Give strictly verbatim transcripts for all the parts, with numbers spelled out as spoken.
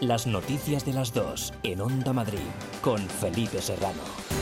Las noticias de las dos en Onda Madrid con Felipe Serrano.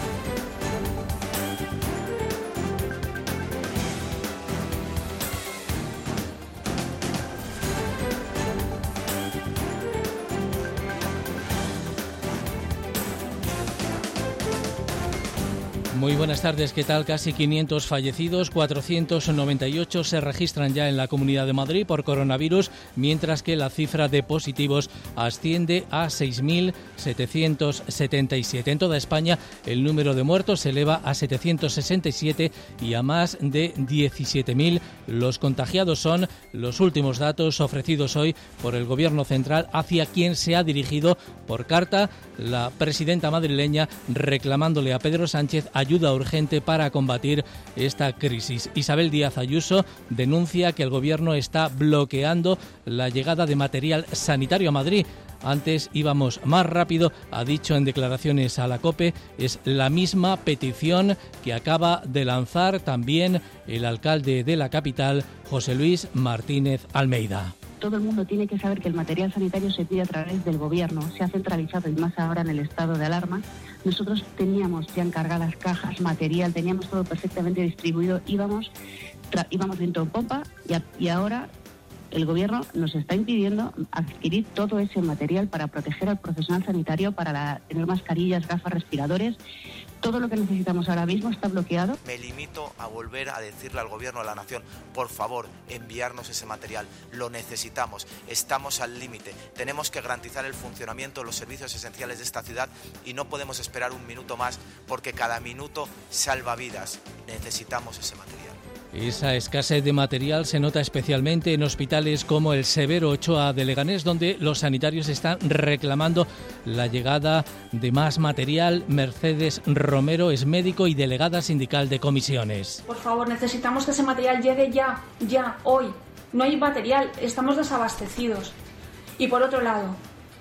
Muy buenas tardes, ¿qué tal? Casi quinientos fallecidos, cuatrocientos noventa y ocho se registran ya en la Comunidad de Madrid por coronavirus, mientras que la cifra de positivos asciende a seis mil setecientos setenta y siete. En toda España el número de muertos se eleva a setecientos sesenta y siete y a más de diecisiete mil los contagiados. Son los últimos datos ofrecidos hoy por el Gobierno central, hacia quien se ha dirigido por carta la presidenta madrileña reclamándole a Pedro Sánchez ayuda urgente para combatir esta crisis. Isabel Díaz Ayuso denuncia que el Gobierno está bloqueando la llegada de material sanitario a Madrid. Antes íbamos más rápido, ha dicho en declaraciones a la COPE. Es la misma petición que acaba de lanzar también el alcalde de la capital, José Luis Martínez Almeida. Todo el mundo tiene que saber que el material sanitario se pide a través del Gobierno, se ha centralizado y más ahora en el estado de alarma. Nosotros teníamos ya encargadas cajas, material, teníamos todo perfectamente distribuido, íbamos, tra- íbamos viento en pompa y, a- y ahora el Gobierno nos está impidiendo adquirir todo ese material para proteger al profesional sanitario, para la, tener mascarillas, gafas, respiradores. Todo lo que necesitamos ahora mismo está bloqueado. Me limito a volver a decirle al Gobierno de la Nación, por favor, enviarnos ese material. Lo necesitamos, estamos al límite. Tenemos que garantizar el funcionamiento de los servicios esenciales de esta ciudad y no podemos esperar un minuto más porque cada minuto salva vidas. Necesitamos ese material. Esa escasez de material se nota especialmente en hospitales como el Severo Ochoa de Leganés, donde los sanitarios están reclamando la llegada de más material. Mercedes Romero es médico y delegada sindical de comisiones. Por favor, necesitamos que ese material llegue ya, ya, hoy. No hay material, estamos desabastecidos. Y por otro lado,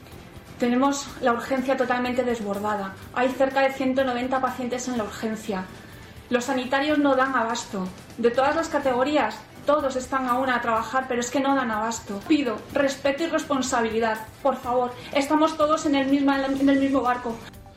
tenemos la urgencia totalmente desbordada. Hay cerca de ciento noventa pacientes en la urgencia. Los sanitarios no dan abasto. De todas las categorías, todos están aún a trabajar, pero es que no dan abasto. Pido respeto y responsabilidad. Por favor, estamos todos en el mismo, en el mismo barco.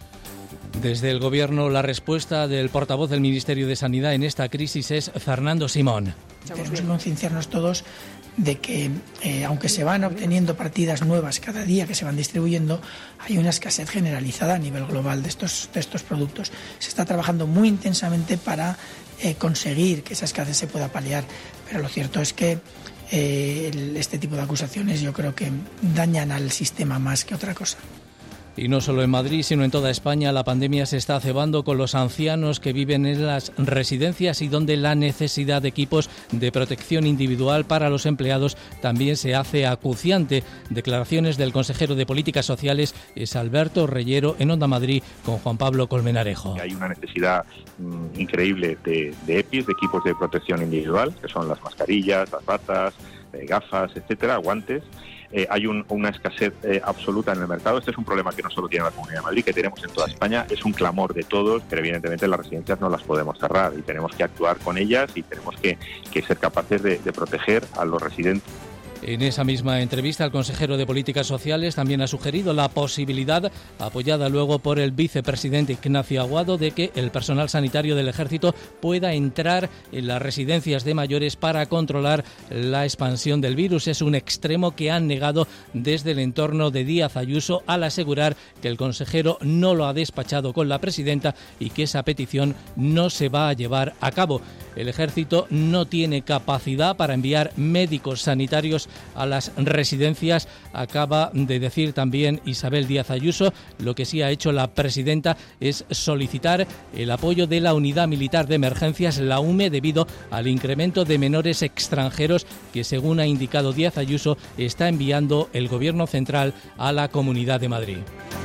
Desde el Gobierno, la respuesta del portavoz del Ministerio de Sanidad en esta crisis es Fernando Simón. Tenemos que concienciarnos todos de que, eh, aunque se van obteniendo partidas nuevas cada día que se van distribuyendo, hay una escasez generalizada a nivel global de estos, de estos productos. Se está trabajando muy intensamente para eh, conseguir que esa escasez se pueda paliar, pero lo cierto es que eh, el, este tipo de acusaciones yo creo que dañan al sistema más que otra cosa. Y no solo en Madrid, sino en toda España, la pandemia se está cebando con los ancianos que viven en las residencias y donde la necesidad de equipos de protección individual para los empleados también se hace acuciante. Declaraciones del consejero de Políticas Sociales es Alberto Reyero en Onda Madrid con Juan Pablo Colmenarejo. Hay una necesidad mmm, increíble de, de E P Is, de equipos de protección individual, que son las mascarillas, las batas, eh, gafas, etcétera, guantes. Eh, hay un, una escasez eh, absoluta en el mercado. Este es un problema que no solo tiene la Comunidad de Madrid, que tenemos en toda España. Es un clamor de todos, pero evidentemente las residencias no las podemos cerrar y tenemos que actuar con ellas y tenemos que, que ser capaces de, de proteger a los residentes. En esa misma entrevista, el consejero de Políticas Sociales también ha sugerido la posibilidad, apoyada luego por el vicepresidente Ignacio Aguado, de que el personal sanitario del Ejército pueda entrar en las residencias de mayores para controlar la expansión del virus. Es un extremo que han negado desde el entorno de Díaz Ayuso, al asegurar que el consejero no lo ha despachado con la presidenta y que esa petición no se va a llevar a cabo. El Ejército no tiene capacidad para enviar médicos sanitarios a las residencias, acaba de decir también Isabel Díaz Ayuso. Lo que sí ha hecho la presidenta es solicitar el apoyo de la Unidad Militar de Emergencias, la U M E, debido al incremento de menores extranjeros que, según ha indicado Díaz Ayuso, está enviando el Gobierno central a la Comunidad de Madrid.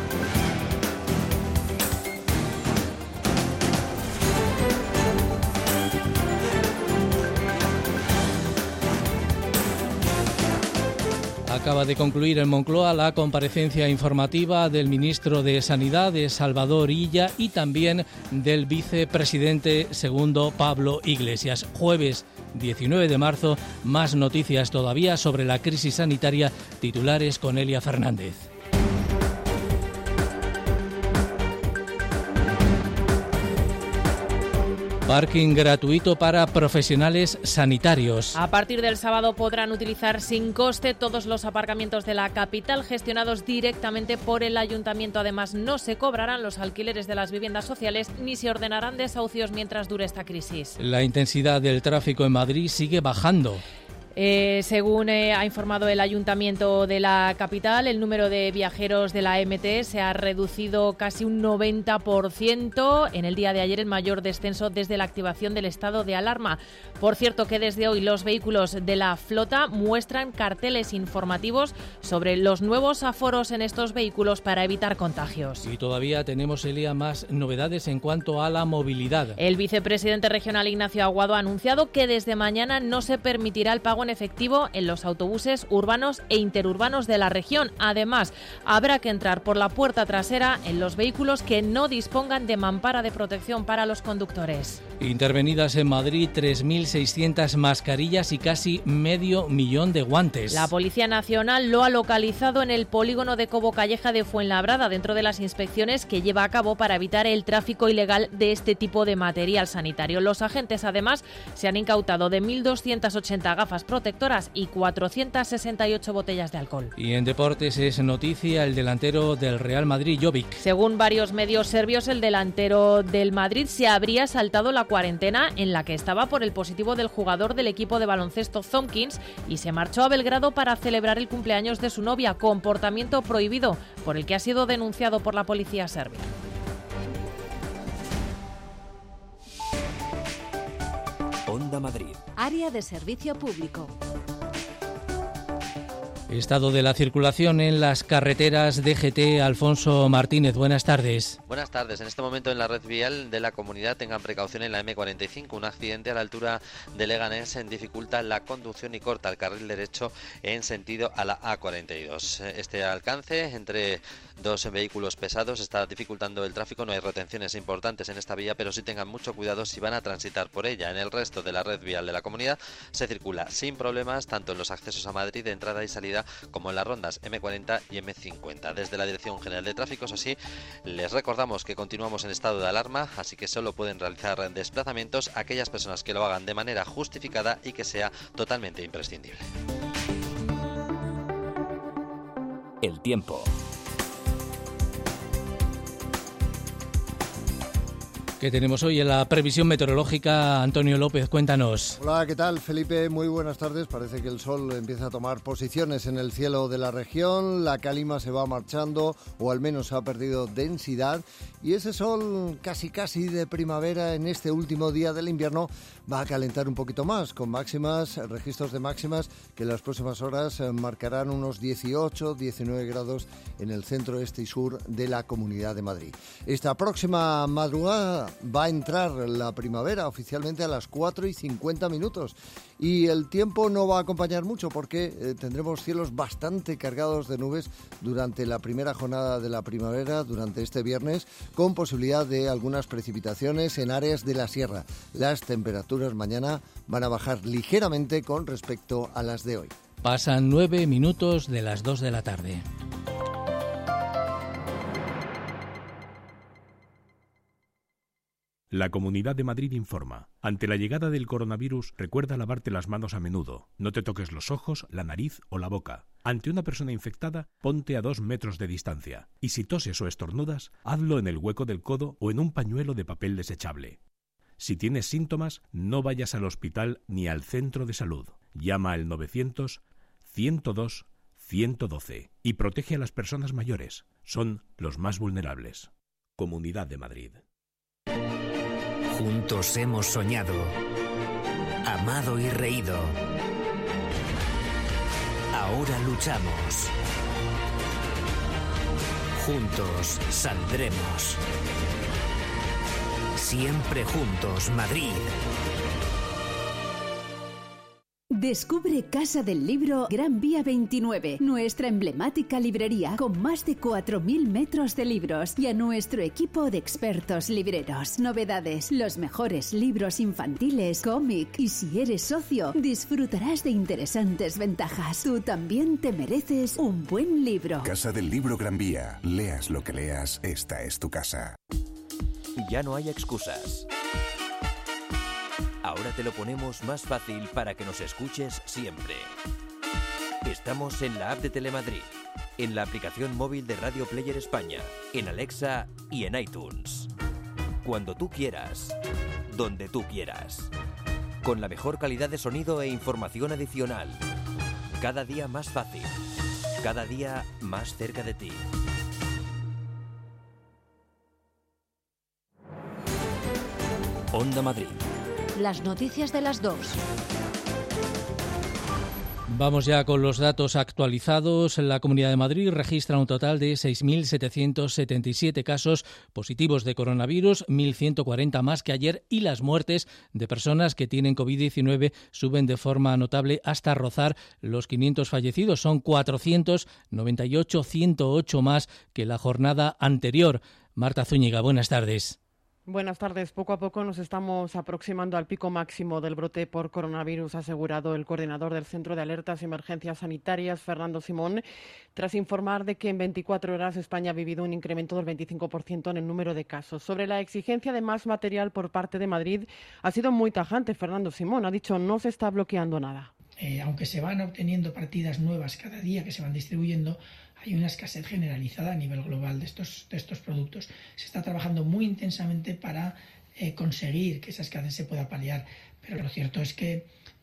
Acaba de concluir en Moncloa la comparecencia informativa del ministro de Sanidad, de Salvador Illa, y también del vicepresidente segundo, Pablo Iglesias. Jueves diecinueve de marzo, más noticias todavía sobre la crisis sanitaria. Titulares con Elia Fernández. Parking gratuito para profesionales sanitarios. A partir del sábado podrán utilizar sin coste todos los aparcamientos de la capital gestionados directamente por el ayuntamiento. Además, no se cobrarán los alquileres de las viviendas sociales ni se ordenarán desahucios mientras dure esta crisis. La intensidad del tráfico en Madrid sigue bajando. Eh, según eh, ha informado el Ayuntamiento de la capital, el número de viajeros de la M T se ha reducido casi un noventa por ciento. En el día de ayer, el mayor descenso desde la activación del estado de alarma. Por cierto, que desde hoy los vehículos de la flota muestran carteles informativos sobre los nuevos aforos en estos vehículos para evitar contagios. Y todavía tenemos, Elia, más novedades en cuanto a la movilidad. El vicepresidente regional Ignacio Aguado ha anunciado que desde mañana no se permitirá el pago en efectivo en los autobuses urbanos e interurbanos de la región. Además, habrá que entrar por la puerta trasera en los vehículos que no dispongan de mampara de protección para los conductores. Intervenidas en Madrid tres mil seiscientas mascarillas y casi medio millón de guantes. La Policía Nacional lo ha localizado en el polígono de Cobo Calleja de Fuenlabrada, dentro de las inspecciones que lleva a cabo para evitar el tráfico ilegal de este tipo de material sanitario. Los agentes, además, se han incautado de mil doscientas ochenta gafas protectoras y cuatrocientas sesenta y ocho botellas de alcohol. Y en deportes es noticia el delantero del Real Madrid, Jovic. Según varios medios serbios, el delantero del Madrid se habría saltado la cuarentena en la que estaba por el positivo del jugador del equipo de baloncesto Tomkins y se marchó a Belgrado para celebrar el cumpleaños de su novia, comportamiento prohibido por el que ha sido denunciado por la policía serbia. Onda Madrid. Área de servicio público. Estado de la circulación en las carreteras D G T. Alfonso Martínez, buenas tardes. Buenas tardes. En este momento en la red vial de la comunidad tengan precaución en la M cuarenta y cinco. Un accidente a la altura de Leganés dificulta la conducción y corta el carril derecho en sentido a la A cuarenta y dos. Este alcance entre dos vehículos pesados está dificultando el tráfico. No hay retenciones importantes en esta vía, pero sí tengan mucho cuidado si van a transitar por ella. En el resto de la red vial de la comunidad se circula sin problemas tanto en los accesos a Madrid de entrada y salida como en las rondas M cuarenta y M cincuenta. Desde la Dirección General de Tráfico, eso sí, les recordamos que continuamos en estado de alarma, así que solo pueden realizar desplazamientos aquellas personas que lo hagan de manera justificada y que sea totalmente imprescindible. El tiempo. ¿Qué tenemos hoy en la previsión meteorológica? Antonio López, cuéntanos. Hola, ¿qué tal, Felipe? Muy buenas tardes. Parece que el sol empieza a tomar posiciones en el cielo de la región. La calima se va marchando, o al menos ha perdido densidad. Y ese sol casi casi de primavera en este último día del invierno va a calentar un poquito más, con máximas, registros de máximas que en las próximas horas marcarán unos dieciocho, diecinueve grados en el centro, este y sur de la Comunidad de Madrid. Esta próxima madrugada va a entrar la primavera oficialmente a las cuatro y cincuenta minutos y el tiempo no va a acompañar mucho porque eh, tendremos cielos bastante cargados de nubes durante la primera jornada de la primavera, durante este viernes, con posibilidad de algunas precipitaciones en áreas de la sierra. Las temperaturas mañana van a bajar ligeramente con respecto a las de hoy. Pasan nueve minutos de las dos de la tarde. La Comunidad de Madrid informa. Ante la llegada del coronavirus, recuerda lavarte las manos a menudo. No te toques los ojos, la nariz o la boca. Ante una persona infectada, ponte a dos metros de distancia. Y si toses o estornudas, hazlo en el hueco del codo o en un pañuelo de papel desechable. Si tienes síntomas, no vayas al hospital ni al centro de salud. Llama al novecientos, ciento dos, ciento doce y protege a las personas mayores. Son los más vulnerables. Comunidad de Madrid. Juntos hemos soñado, amado y reído. Ahora luchamos. Juntos saldremos. Siempre juntos, Madrid. Descubre Casa del Libro Gran Vía veintinueve, nuestra emblemática librería con más de cuatro mil metros de libros y a nuestro equipo de expertos libreros. Novedades, los mejores libros infantiles, cómic y si eres socio, disfrutarás de interesantes ventajas. Tú también te mereces un buen libro. Casa del Libro Gran Vía. Leas lo que leas, esta es tu casa. Ya no hay excusas. Ahora te lo ponemos más fácil para que nos escuches siempre. Estamos en la app de Telemadrid, en la aplicación móvil de Radio Player España, en Alexa y en iTunes. Cuando tú quieras, donde tú quieras. Con la mejor calidad de sonido e información adicional. Cada día más fácil. Cada día más cerca de ti. Onda Madrid. Las noticias de las dos. Vamos ya con los datos actualizados. La Comunidad de Madrid registra un total de seis mil setecientos setenta y siete casos positivos de coronavirus, mil ciento cuarenta más que ayer, y las muertes de personas que tienen covid diecinueve suben de forma notable hasta rozar los quinientos fallecidos. Son cuatrocientos noventa y ocho, ciento ocho más que la jornada anterior. Marta Zúñiga, buenas tardes. Buenas tardes. Poco a poco nos estamos aproximando al pico máximo del brote por coronavirus, ha asegurado el coordinador del Centro de Alertas y Emergencias Sanitarias, Fernando Simón, tras informar de que en veinticuatro horas España ha vivido un incremento del veinticinco por ciento en el número de casos. Sobre la exigencia de más material por parte de Madrid, ha sido muy tajante Fernando Simón. Ha dicho no se está bloqueando nada. Eh, aunque se van obteniendo partidas nuevas cada día que se van distribuyendo, hay una escasez generalizada a nivel global de estos, de estos productos. Se está trabajando muy intensamente para eh, conseguir que esa escasez se pueda paliar, pero lo cierto es que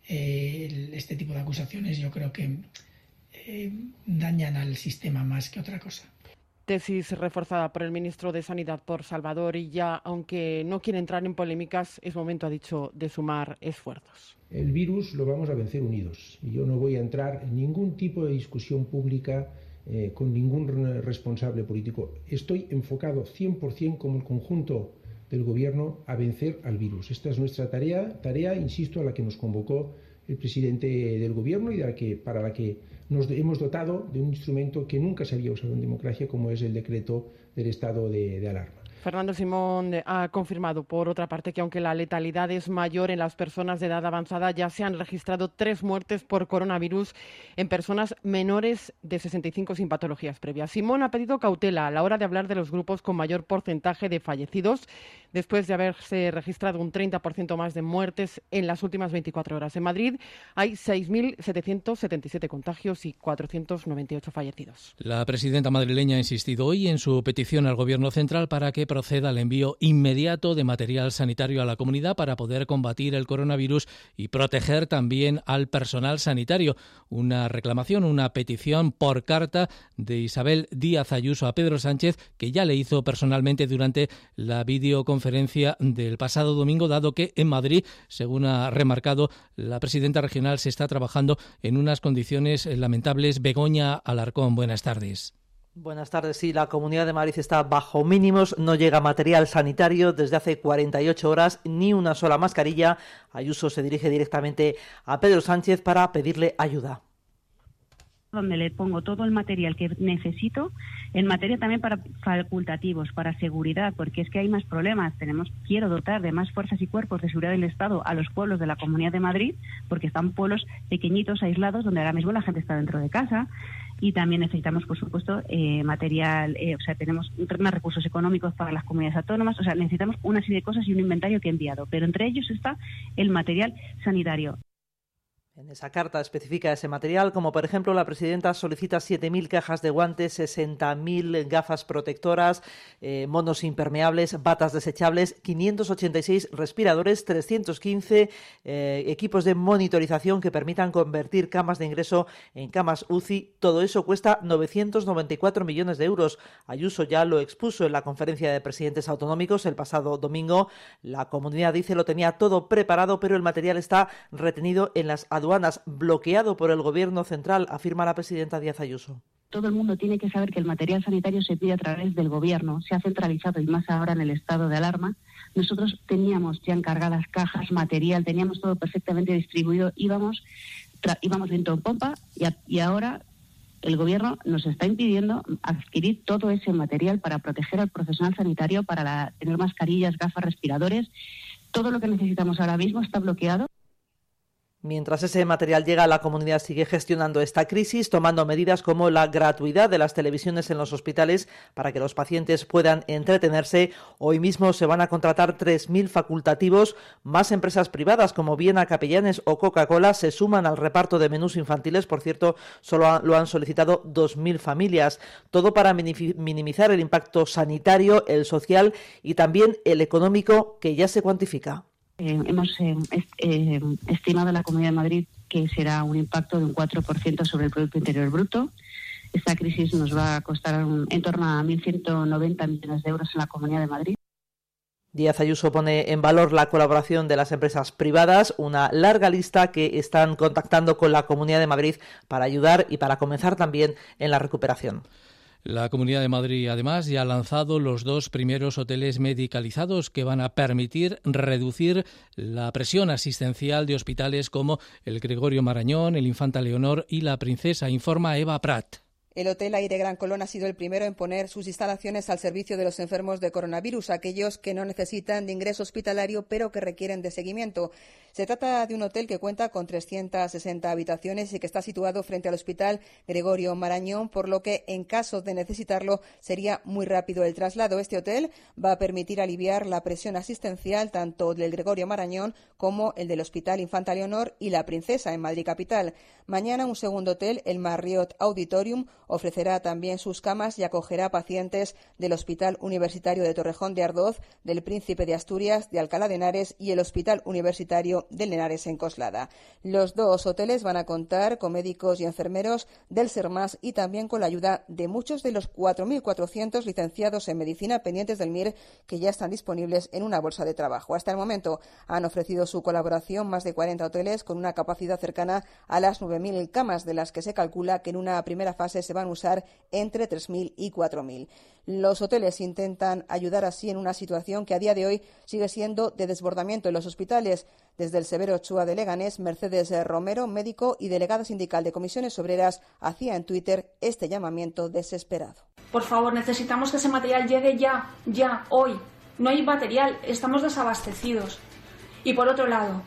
eh, este tipo de acusaciones yo creo que eh, dañan al sistema más que otra cosa. Tesis reforzada por el ministro de Sanidad, por Salvador Illa, aunque no quiere entrar en polémicas, es momento, ha dicho, de sumar esfuerzos. El virus lo vamos a vencer unidos y yo no voy a entrar en ningún tipo de discusión pública eh, con ningún responsable político. Estoy enfocado cien por ciento como el conjunto del Gobierno a vencer al virus. Esta es nuestra tarea, tarea, insisto, a la que nos convocó el presidente del Gobierno y de la que, para la que nos hemos dotado de un instrumento que nunca se había usado en democracia, como es el decreto del estado de, de alarma. Fernando Simón ha confirmado, por otra parte, que aunque la letalidad es mayor en las personas de edad avanzada, ya se han registrado tres muertes por coronavirus en personas menores de sesenta y cinco sin patologías previas. Simón ha pedido cautela a la hora de hablar de los grupos con mayor porcentaje de fallecidos, después de haberse registrado un treinta por ciento más de muertes en las últimas veinticuatro horas. En Madrid hay seis mil setecientos setenta y siete contagios y cuatrocientos noventa y ocho fallecidos. La presidenta madrileña ha insistido hoy en su petición al Gobierno central para que proceda al envío inmediato de material sanitario a la comunidad para poder combatir el coronavirus y proteger también al personal sanitario. Una reclamación, una petición por carta de Isabel Díaz Ayuso a Pedro Sánchez, que ya le hizo personalmente durante la videoconferencia del pasado domingo, dado que en Madrid, según ha remarcado la presidenta regional, se está trabajando en unas condiciones lamentables. Begoña Alarcón, buenas tardes. Buenas tardes. Sí, la Comunidad de Madrid está bajo mínimos, no llega material sanitario desde hace cuarenta y ocho horas, ni una sola mascarilla. Ayuso se dirige directamente a Pedro Sánchez para pedirle ayuda. Donde le pongo todo el material que necesito, en materia también para facultativos, para seguridad, porque es que hay más problemas. Tenemos, quiero dotar de más fuerzas y cuerpos de seguridad del Estado a los pueblos de la Comunidad de Madrid, porque están pueblos pequeñitos, aislados, donde ahora mismo la gente está dentro de casa. Y también necesitamos, por supuesto, eh, material, eh, o sea, tenemos más recursos económicos para las comunidades autónomas, o sea, necesitamos una serie de cosas y un inventario que he enviado, pero entre ellos está el material sanitario. En esa carta especifica ese material, como por ejemplo la presidenta solicita siete mil cajas de guantes, sesenta mil gafas protectoras, eh, monos impermeables, batas desechables, quinientos ochenta y seis respiradores, trescientos quince eh, equipos de monitorización que permitan convertir camas de ingreso en camas U C I. Todo eso cuesta novecientos noventa y cuatro millones de euros. Ayuso ya lo expuso en la conferencia de presidentes autonómicos el pasado domingo. La comunidad dice lo tenía todo preparado, pero el material está retenido en las aduanas. aduanas, bloqueado por el Gobierno central, afirma la presidenta Díaz Ayuso. Todo el mundo tiene que saber que el material sanitario se pide a través del Gobierno, se ha centralizado y más ahora en el estado de alarma. Nosotros teníamos ya encargadas cajas, material, teníamos todo perfectamente distribuido, íbamos, tra- íbamos viento en pompa y, a- y ahora el Gobierno nos está impidiendo adquirir todo ese material para proteger al profesional sanitario, para la, tener mascarillas, gafas, respiradores. Todo lo que necesitamos ahora mismo está bloqueado. Mientras ese material llega, la comunidad sigue gestionando esta crisis, tomando medidas como la gratuidad de las televisiones en los hospitales para que los pacientes puedan entretenerse. Hoy mismo se van a contratar tres mil facultativos. Más empresas privadas como Viena Capellanes o Coca-Cola se suman al reparto de menús infantiles. Por cierto, solo lo han solicitado dos mil familias. Todo para minimizar el impacto sanitario, el social y también el económico, que ya se cuantifica. Eh, hemos eh, est eh, estimado en la Comunidad de Madrid que será un impacto de un cuatro por ciento sobre el Producto Interior Bruto. Esta crisis nos va a costar un, en torno a mil ciento noventa millones de euros en la Comunidad de Madrid. Díaz Ayuso pone en valor la colaboración de las empresas privadas, una larga lista que están contactando con la Comunidad de Madrid para ayudar y para comenzar también en la recuperación. La Comunidad de Madrid, además, ya ha lanzado los dos primeros hoteles medicalizados que van a permitir reducir la presión asistencial de hospitales como el Gregorio Marañón, el Infanta Leonor y la Princesa, informa Eva Prat. El Hotel Aire Gran Colón ha sido el primero en poner sus instalaciones al servicio de los enfermos de coronavirus, aquellos que no necesitan de ingreso hospitalario pero que requieren de seguimiento. Se trata de un hotel que cuenta con trescientas sesenta habitaciones y que está situado frente al Hospital Gregorio Marañón, por lo que en caso de necesitarlo sería muy rápido el traslado. Este hotel va a permitir aliviar la presión asistencial tanto del Gregorio Marañón como el del Hospital Infanta Leonor y la Princesa en Madrid capital. Mañana un segundo hotel, el Marriott Auditorium, ofrecerá también sus camas y acogerá pacientes del Hospital Universitario de Torrejón de Ardoz, del Príncipe de Asturias, de Alcalá de Henares y el Hospital Universitario del Henares en Coslada. Los dos hoteles van a contar con médicos y enfermeros del SERMAS y también con la ayuda de muchos de los cuatro mil cuatrocientos licenciados en medicina pendientes del M I R que ya están disponibles en una bolsa de trabajo. Hasta el momento han ofrecido su colaboración más de cuarenta hoteles con una capacidad cercana a las nueve mil camas, de las que se calcula que en una primera fase se van a usar entre tres mil y cuatro mil. Los hoteles intentan ayudar así en una situación que a día de hoy sigue siendo de desbordamiento en los hospitales. Desde el Severo Ochoa de Leganés, Mercedes Romero, médico y delegada sindical de Comisiones Obreras, hacía en Twitter este llamamiento desesperado. Por favor, necesitamos que ese material llegue ya, ya, hoy. No hay material, estamos desabastecidos. Y por otro lado,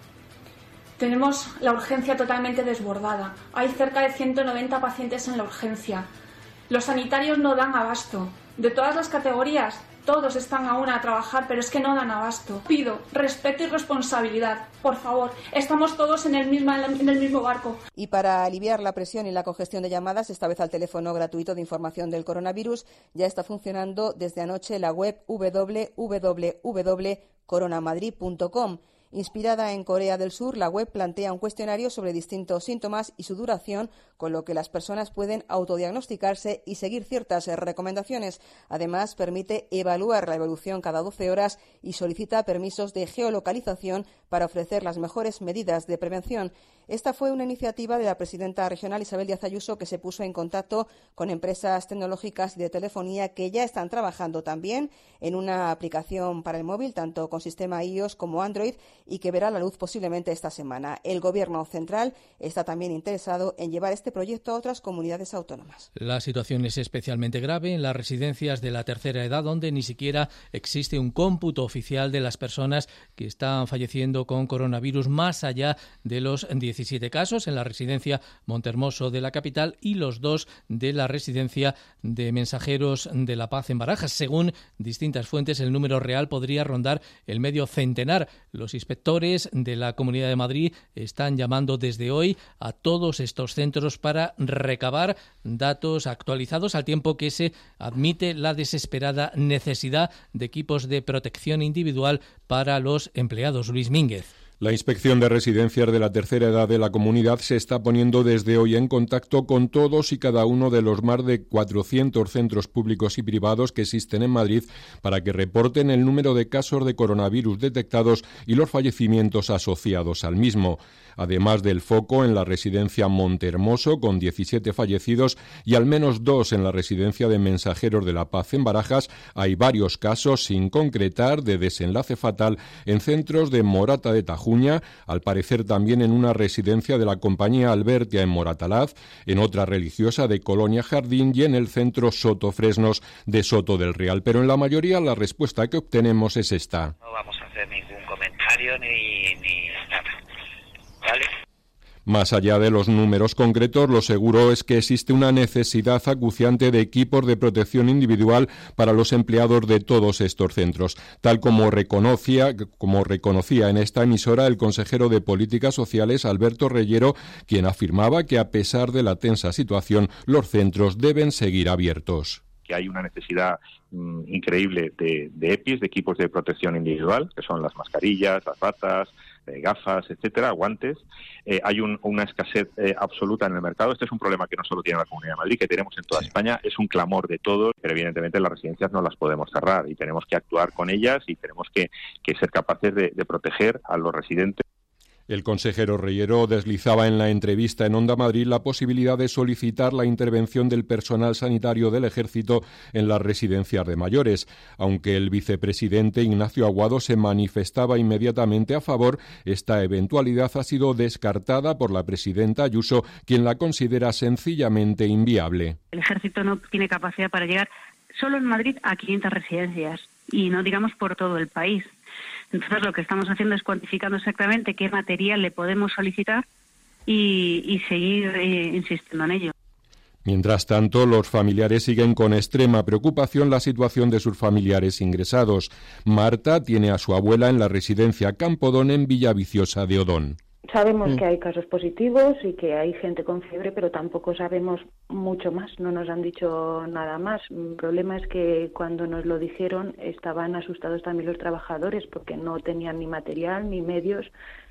tenemos la urgencia totalmente desbordada. Hay cerca de ciento noventa pacientes en la urgencia. Los sanitarios no dan abasto. De todas las categorías, todos están aún a trabajar, pero es que no dan abasto. Pido respeto y responsabilidad. Por favor, estamos todos en el mismo, en el mismo barco. Y para aliviar la presión y la congestión de llamadas, esta vez al teléfono gratuito de información del coronavirus, ya está funcionando desde anoche la web doble u doble u doble u punto coronamadrid punto com. Inspirada en Corea del Sur, la web plantea un cuestionario sobre distintos síntomas y su duración, con lo que las personas pueden autodiagnosticarse y seguir ciertas recomendaciones. Además, permite evaluar la evolución cada doce horas y solicita permisos de geolocalización para ofrecer las mejores medidas de prevención. Esta fue una iniciativa de la presidenta regional Isabel Díaz Ayuso, que se puso en contacto con empresas tecnológicas y de telefonía que ya están trabajando también en una aplicación para el móvil, tanto con sistema iOS como Android, y que verá la luz posiblemente esta semana. El Gobierno central está también interesado en llevar este proyecto a otras comunidades autónomas. La situación es especialmente grave en las residencias de la tercera edad, donde ni siquiera existe un cómputo oficial de las personas que están falleciendo con coronavirus, más allá de los diecisiete casos en la residencia Montermoso de la capital y los dos de la residencia de Mensajeros de la Paz en Barajas. Según distintas fuentes, el número real podría rondar el medio centenar. Los inspectores de la Comunidad de Madrid están llamando desde hoy a todos estos centros para recabar datos actualizados, al tiempo que se admite la desesperada necesidad de equipos de protección individual para los empleados. Luis Mínguez. La Inspección de Residencias de la Tercera Edad de la Comunidad se está poniendo desde hoy en contacto con todos y cada uno de los más de cuatrocientos centros públicos y privados que existen en Madrid para que reporten el número de casos de coronavirus detectados y los fallecimientos asociados al mismo. Además del foco en la residencia Montermoso, con diecisiete fallecidos, y al menos dos en la residencia de Mensajeros de la Paz en Barajas, hay varios casos sin concretar de desenlace fatal en centros de Morata de Tajuña, al parecer también en una residencia de la compañía Albertia en Moratalaz, en otra religiosa de Colonia Jardín y en el centro Soto Fresnos de Soto del Real. Pero en la mayoría la respuesta que obtenemos es esta. No vamos a hacer ningún comentario ni, ni nada. ¿Vale? Más allá de los números concretos, lo seguro es que existe una necesidad acuciante de equipos de protección individual para los empleados de todos estos centros, tal como reconocía, como reconocía en esta emisora el consejero de Políticas Sociales, Alberto Reyero, quien afirmaba que a pesar de la tensa situación, los centros deben seguir abiertos. Que hay una necesidad mmm, increíble de, de E P Is, de equipos de protección individual, que son las mascarillas, las batas, eh, gafas, etcétera, guantes. Eh, hay un, una escasez eh, absoluta en el mercado. Este es un problema que no solo tiene la Comunidad de Madrid, que tenemos en toda sí. España. Es un clamor de todos, pero evidentemente las residencias no las podemos cerrar y tenemos que actuar con ellas y tenemos que, que ser capaces de, de proteger a los residentes. El consejero Reyero deslizaba en la entrevista en Onda Madrid la posibilidad de solicitar la intervención del personal sanitario del Ejército en las residencias de mayores. Aunque el vicepresidente Ignacio Aguado se manifestaba inmediatamente a favor, esta eventualidad ha sido descartada por la presidenta Ayuso, quien la considera sencillamente inviable. El Ejército no tiene capacidad para llegar solo en Madrid a quinientas residencias y no digamos por todo el país. Entonces lo que estamos haciendo es cuantificando exactamente qué material le podemos solicitar y, y seguir eh, insistiendo en ello. Mientras tanto, los familiares siguen con extrema preocupación la situación de sus familiares ingresados. Marta tiene a su abuela en la residencia Campodón en Villaviciosa de Odón. Sabemos que hay casos positivos y que hay gente con fiebre, pero tampoco sabemos mucho más, no nos han dicho nada más. El problema es que cuando nos lo dijeron estaban asustados también los trabajadores porque no tenían ni material, ni medios,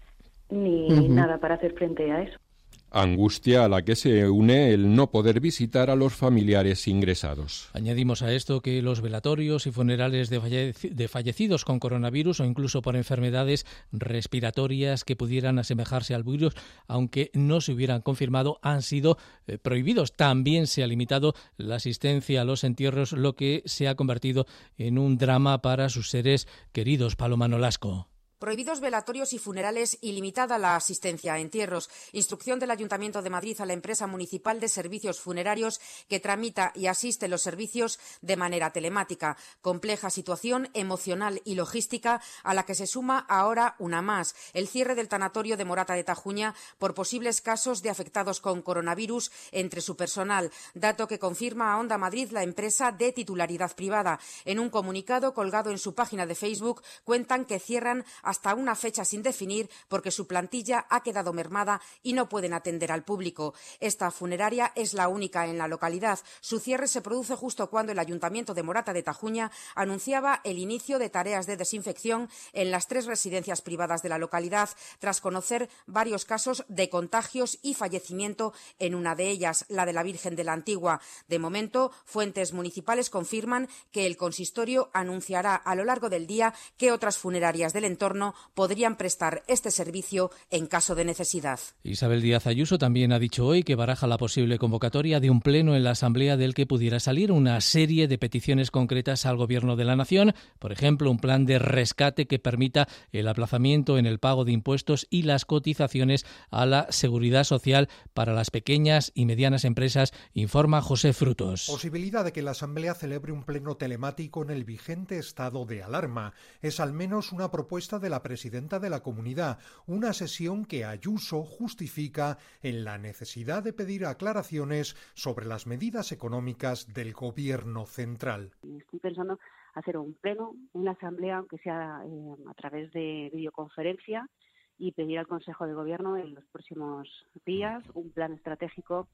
ni uh-huh. nada para hacer frente a eso. Angustia a la que se une el no poder visitar a los familiares ingresados. Añadimos a esto que los velatorios y funerales de, falleci- de fallecidos con coronavirus o incluso por enfermedades respiratorias que pudieran asemejarse al virus, aunque no se hubieran confirmado, han sido eh, prohibidos. También se ha limitado la asistencia a los entierros, lo que se ha convertido en un drama para sus seres queridos. Paloma Nolasco. Prohibidos velatorios y funerales y limitada la asistencia a entierros. Instrucción del Ayuntamiento de Madrid a la empresa municipal de servicios funerarios que tramita y asiste los servicios de manera telemática. Compleja situación emocional y logística a la que se suma ahora una más, el cierre del tanatorio de Morata de Tajuña por posibles casos de afectados con coronavirus entre su personal, dato que confirma a Onda Madrid la empresa de titularidad privada. En un comunicado colgado en su página de Facebook cuentan que cierran hasta una fecha sin definir porque su plantilla ha quedado mermada y no pueden atender al público. Esta funeraria es la única en la localidad. Su cierre se produce justo cuando el Ayuntamiento de Morata de Tajuña anunciaba el inicio de tareas de desinfección en las tres residencias privadas de la localidad, tras conocer varios casos de contagios y fallecimiento en una de ellas, la de la Virgen de la Antigua. De momento, fuentes municipales confirman que el consistorio anunciará a lo largo del día que otras funerarias del entorno podrían prestar este servicio en caso de necesidad. Isabel Díaz Ayuso también ha dicho hoy que baraja la posible convocatoria de un pleno en la Asamblea del que pudiera salir una serie de peticiones concretas al Gobierno de la Nación, por ejemplo, un plan de rescate que permita el aplazamiento en el pago de impuestos y las cotizaciones a la Seguridad Social para las pequeñas y medianas empresas, informa José Frutos. Posibilidad de que la Asamblea celebre un pleno telemático en el vigente estado de alarma. Es al menos una propuesta de la presidenta de la comunidad, una sesión que Ayuso justifica en la necesidad de pedir aclaraciones sobre las medidas económicas del Gobierno central. Estoy pensando hacer un pleno en la Asamblea, aunque sea eh, a través de videoconferencia, y pedir al Consejo de Gobierno en los próximos días un plan estratégico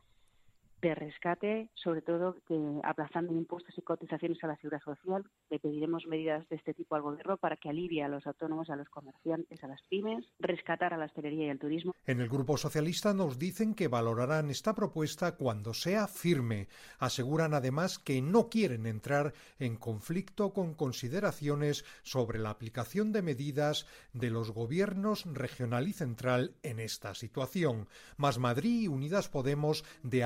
de rescate, sobre todo que aplazando impuestos y cotizaciones a la Seguridad Social. Le pediremos medidas de este tipo al Gobierno para que alivie a los autónomos, a los comerciantes, a las pymes, rescatar a la hostelería y al turismo. En el Grupo Socialista nos dicen que valorarán esta propuesta cuando sea firme. Aseguran además que no quieren entrar en conflicto con consideraciones sobre la aplicación de medidas de los gobiernos regional y central en esta situación. Más Madrid y Unidas Podemos, de acuerdo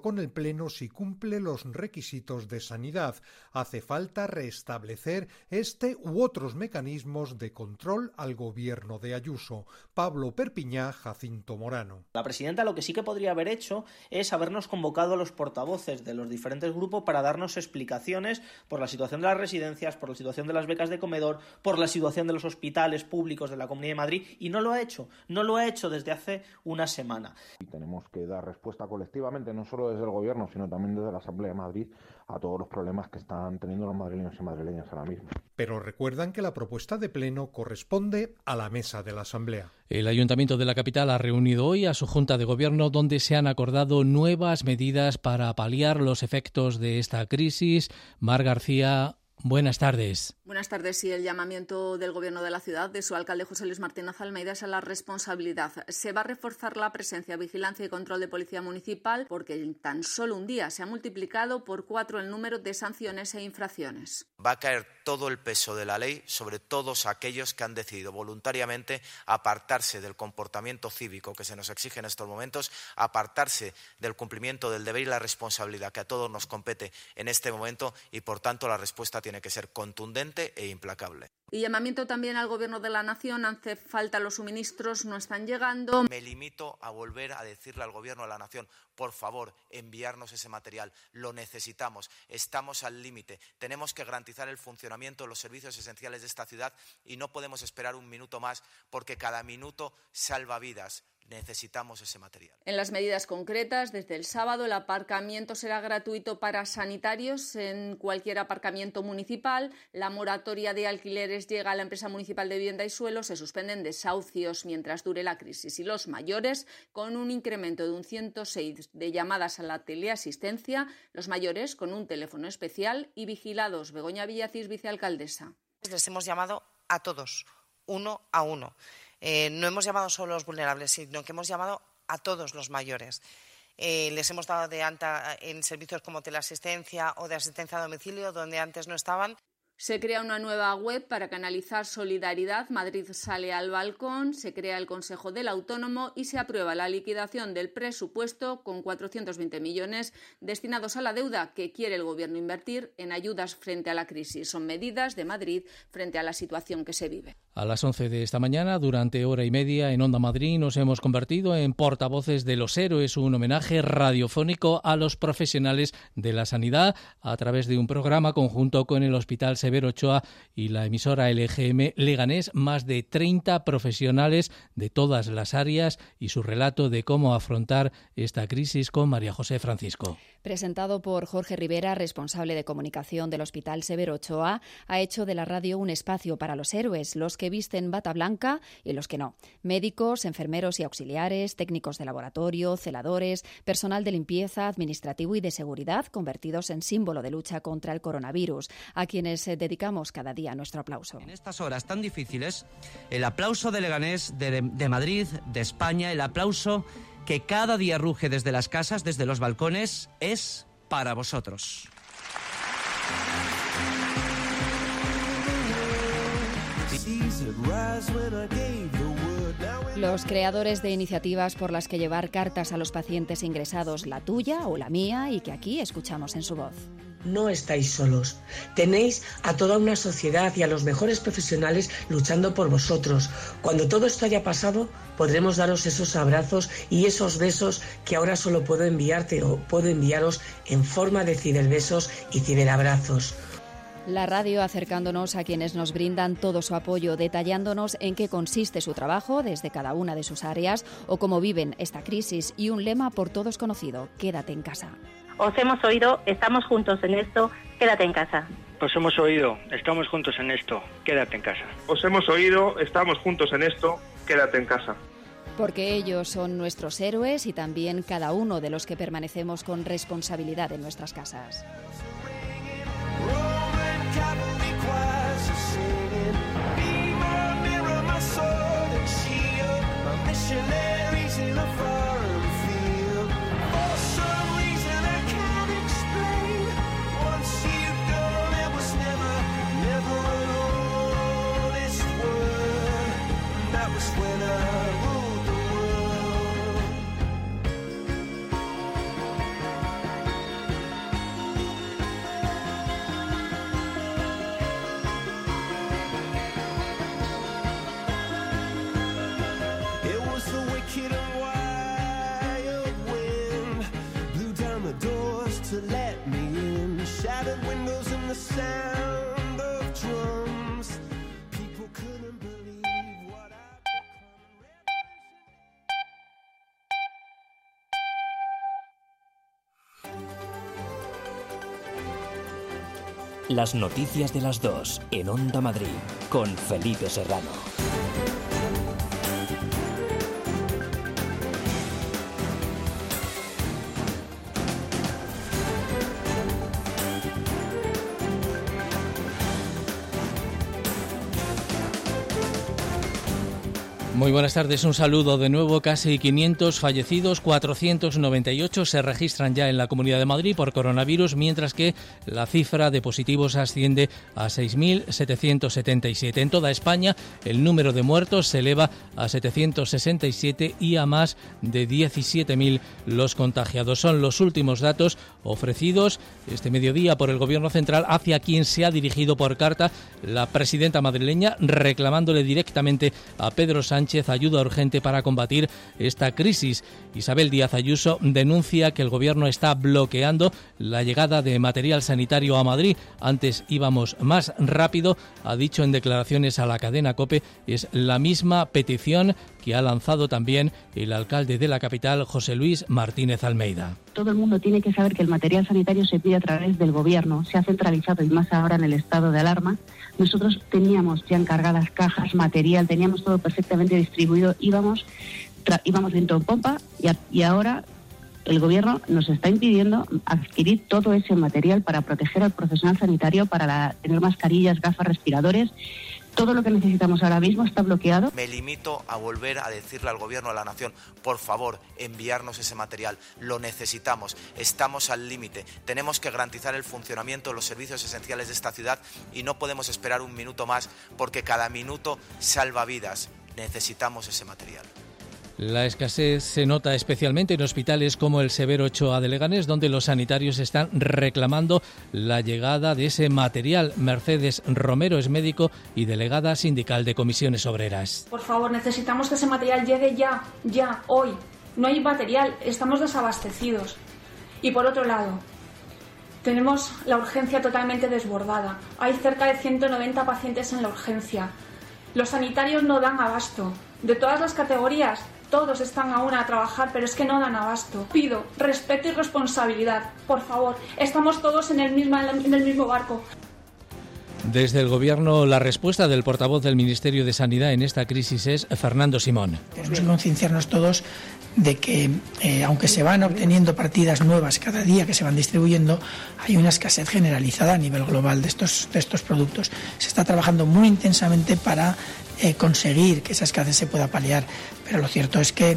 con el Pleno si cumple los requisitos de sanidad. Hace falta restablecer este u otros mecanismos de control al gobierno de Ayuso. Pablo Perpiñá, Jacinto Morano. La presidenta lo que sí que podría haber hecho es habernos convocado a los portavoces de los diferentes grupos para darnos explicaciones por la situación de las residencias, por la situación de las becas de comedor, por la situación de los hospitales públicos de la Comunidad de Madrid, y no lo ha hecho, no lo ha hecho desde hace una semana. Y tenemos que dar respuesta colectivamente, no solo desde el Gobierno, sino también desde la Asamblea de Madrid, a todos los problemas que están teniendo los madrileños y madrileñas ahora mismo. Pero recuerdan que la propuesta de Pleno corresponde a la mesa de la Asamblea. El Ayuntamiento de la capital ha reunido hoy a su Junta de Gobierno, donde se han acordado nuevas medidas para paliar los efectos de esta crisis. Mar García, buenas tardes. Buenas tardes. Sí, el llamamiento del Gobierno de la ciudad, de su alcalde José Luis Martínez Almeida, es a la responsabilidad. Se va a reforzar la presencia, vigilancia y control de policía municipal, porque en tan solo un día se ha multiplicado por cuatro el número de sanciones e infracciones. Va a caer todo el peso de la ley sobre todos aquellos que han decidido voluntariamente apartarse del comportamiento cívico que se nos exige en estos momentos, apartarse del cumplimiento del deber y la responsabilidad que a todos nos compete en este momento, y por tanto la respuesta tiene que ser contundente e implacable. Y llamamiento también al Gobierno de la Nación. Hace falta, los suministros no están llegando. Me limito a volver a decirle al Gobierno de la Nación, por favor, enviarnos ese material. Lo necesitamos. Estamos al límite. Tenemos que garantizar el funcionamiento de los servicios esenciales de esta ciudad y no podemos esperar un minuto más, porque cada minuto salva vidas. Necesitamos ese material. En las medidas concretas, desde el sábado el aparcamiento será gratuito para sanitarios en cualquier aparcamiento municipal. La moratoria de alquileres llega a la empresa municipal de vivienda y suelo. Se suspenden desahucios mientras dure la crisis. Y los mayores, con un incremento de un ciento seis de llamadas a la teleasistencia. Los mayores con un teléfono especial y vigilados. Begoña Villacís, vicealcaldesa. Les hemos llamado a todos, uno a uno. Eh, no hemos llamado solo a los vulnerables, sino que hemos llamado a todos los mayores. Eh, les hemos dado de alta en servicios como teleasistencia o de asistencia a domicilio, donde antes no estaban. Se crea una nueva web para canalizar solidaridad. Madrid sale al balcón, se crea el Consejo del Autónomo y se aprueba la liquidación del presupuesto con cuatrocientos veinte millones destinados a la deuda que quiere el Gobierno invertir en ayudas frente a la crisis. Son medidas de Madrid frente a la situación que se vive. A las once de esta mañana, durante hora y media en Onda Madrid, nos hemos convertido en portavoces de los héroes, un homenaje radiofónico a los profesionales de la sanidad a través de un programa conjunto con el Hospital Severo Ochoa y la emisora L G M Leganés. Más de treinta profesionales de todas las áreas y su relato de cómo afrontar esta crisis con María José Francisco. Presentado por Jorge Rivera, responsable de comunicación del Hospital Severo Ochoa, ha hecho de la radio un espacio para los héroes, los que visten bata blanca y los que no. Médicos, enfermeros y auxiliares, técnicos de laboratorio, celadores, personal de limpieza, administrativo y de seguridad, convertidos en símbolo de lucha contra el coronavirus, a quienes dedicamos cada día nuestro aplauso. En estas horas tan difíciles, el aplauso de Leganés, de, de Madrid, de España, el aplauso que cada día ruge desde las casas, desde los balcones, es para vosotros. Los creadores de iniciativas por las que llevar cartas a los pacientes ingresados, la tuya o la mía, y que aquí escuchamos en su voz. No estáis solos. Tenéis a toda una sociedad y a los mejores profesionales luchando por vosotros. Cuando todo esto haya pasado, podremos daros esos abrazos y esos besos que ahora solo puedo enviarte o puedo enviaros en forma de ciberbesos y ciberabrazos. La radio acercándonos a quienes nos brindan todo su apoyo, detallándonos en qué consiste su trabajo desde cada una de sus áreas o cómo viven esta crisis, y un lema por todos conocido: quédate en casa. Os hemos oído, estamos juntos en esto, quédate en casa. Os hemos oído, estamos juntos en esto, quédate en casa. Os hemos oído, estamos juntos en esto, quédate en casa. Porque ellos son nuestros héroes y también cada uno de los que permanecemos con responsabilidad en nuestras casas. Las noticias de las dos en Onda Madrid con Felipe Serrano. Muy buenas tardes, un saludo de nuevo. Casi quinientos fallecidos, cuatrocientos noventa y ocho se registran ya en la Comunidad de Madrid por coronavirus, mientras que la cifra de positivos asciende a seis mil setecientos setenta y siete. En toda España el número de muertos se eleva a setecientos sesenta y siete y a más de diecisiete mil los contagiados. Son los últimos datos ofrecidos este mediodía por el Gobierno central, hacia quien se ha dirigido por carta la presidenta madrileña, reclamándole directamente a Pedro Sánchez ayuda urgente para combatir esta crisis. Isabel Díaz Ayuso denuncia que el Gobierno está bloqueando la llegada de material sanitario a Madrid. Antes íbamos más rápido, ha dicho en declaraciones a la cadena COPE. Es la misma petición que ha lanzado también el alcalde de la capital, José Luis Martínez Almeida. Todo el mundo tiene que saber que el material sanitario se pide a través del Gobierno, se ha centralizado y más ahora en el estado de alarma. Nosotros teníamos ya encargadas cajas, material, teníamos todo perfectamente distribuido, íbamos, tra- íbamos viento en pompa y, a- y ahora el Gobierno nos está impidiendo adquirir todo ese material para proteger al profesional sanitario, para la- tener mascarillas, gafas, respiradores. Todo lo que necesitamos ahora mismo está bloqueado. Me limito a volver a decirle al Gobierno de la Nación, por favor, enviarnos ese material. Lo necesitamos, estamos al límite. Tenemos que garantizar el funcionamiento de los servicios esenciales de esta ciudad y no podemos esperar un minuto más porque cada minuto salva vidas. Necesitamos ese material. La escasez se nota especialmente en hospitales como el Severo Ochoa de Leganés, donde los sanitarios están reclamando la llegada de ese material. Mercedes Romero es médico y delegada sindical de Comisiones Obreras. Por favor, necesitamos que ese material llegue ya, ya, hoy. No hay material, estamos desabastecidos. Y por otro lado, tenemos la urgencia totalmente desbordada. Hay cerca de ciento noventa pacientes en la urgencia. Los sanitarios no dan abasto. De todas las categorías, todos están aún a trabajar, pero es que no dan abasto. Pido respeto y responsabilidad. Por favor, estamos todos en el mismo, en el mismo barco. Desde el Gobierno, la respuesta del portavoz del Ministerio de Sanidad en esta crisis es Fernando Simón. Tenemos que concienciarnos todos de que, eh, aunque se van obteniendo partidas nuevas cada día que se van distribuyendo, hay una escasez generalizada a nivel global de estos, de estos productos. Se está trabajando muy intensamente para eh, conseguir que esa escasez se pueda paliar, pero lo cierto es que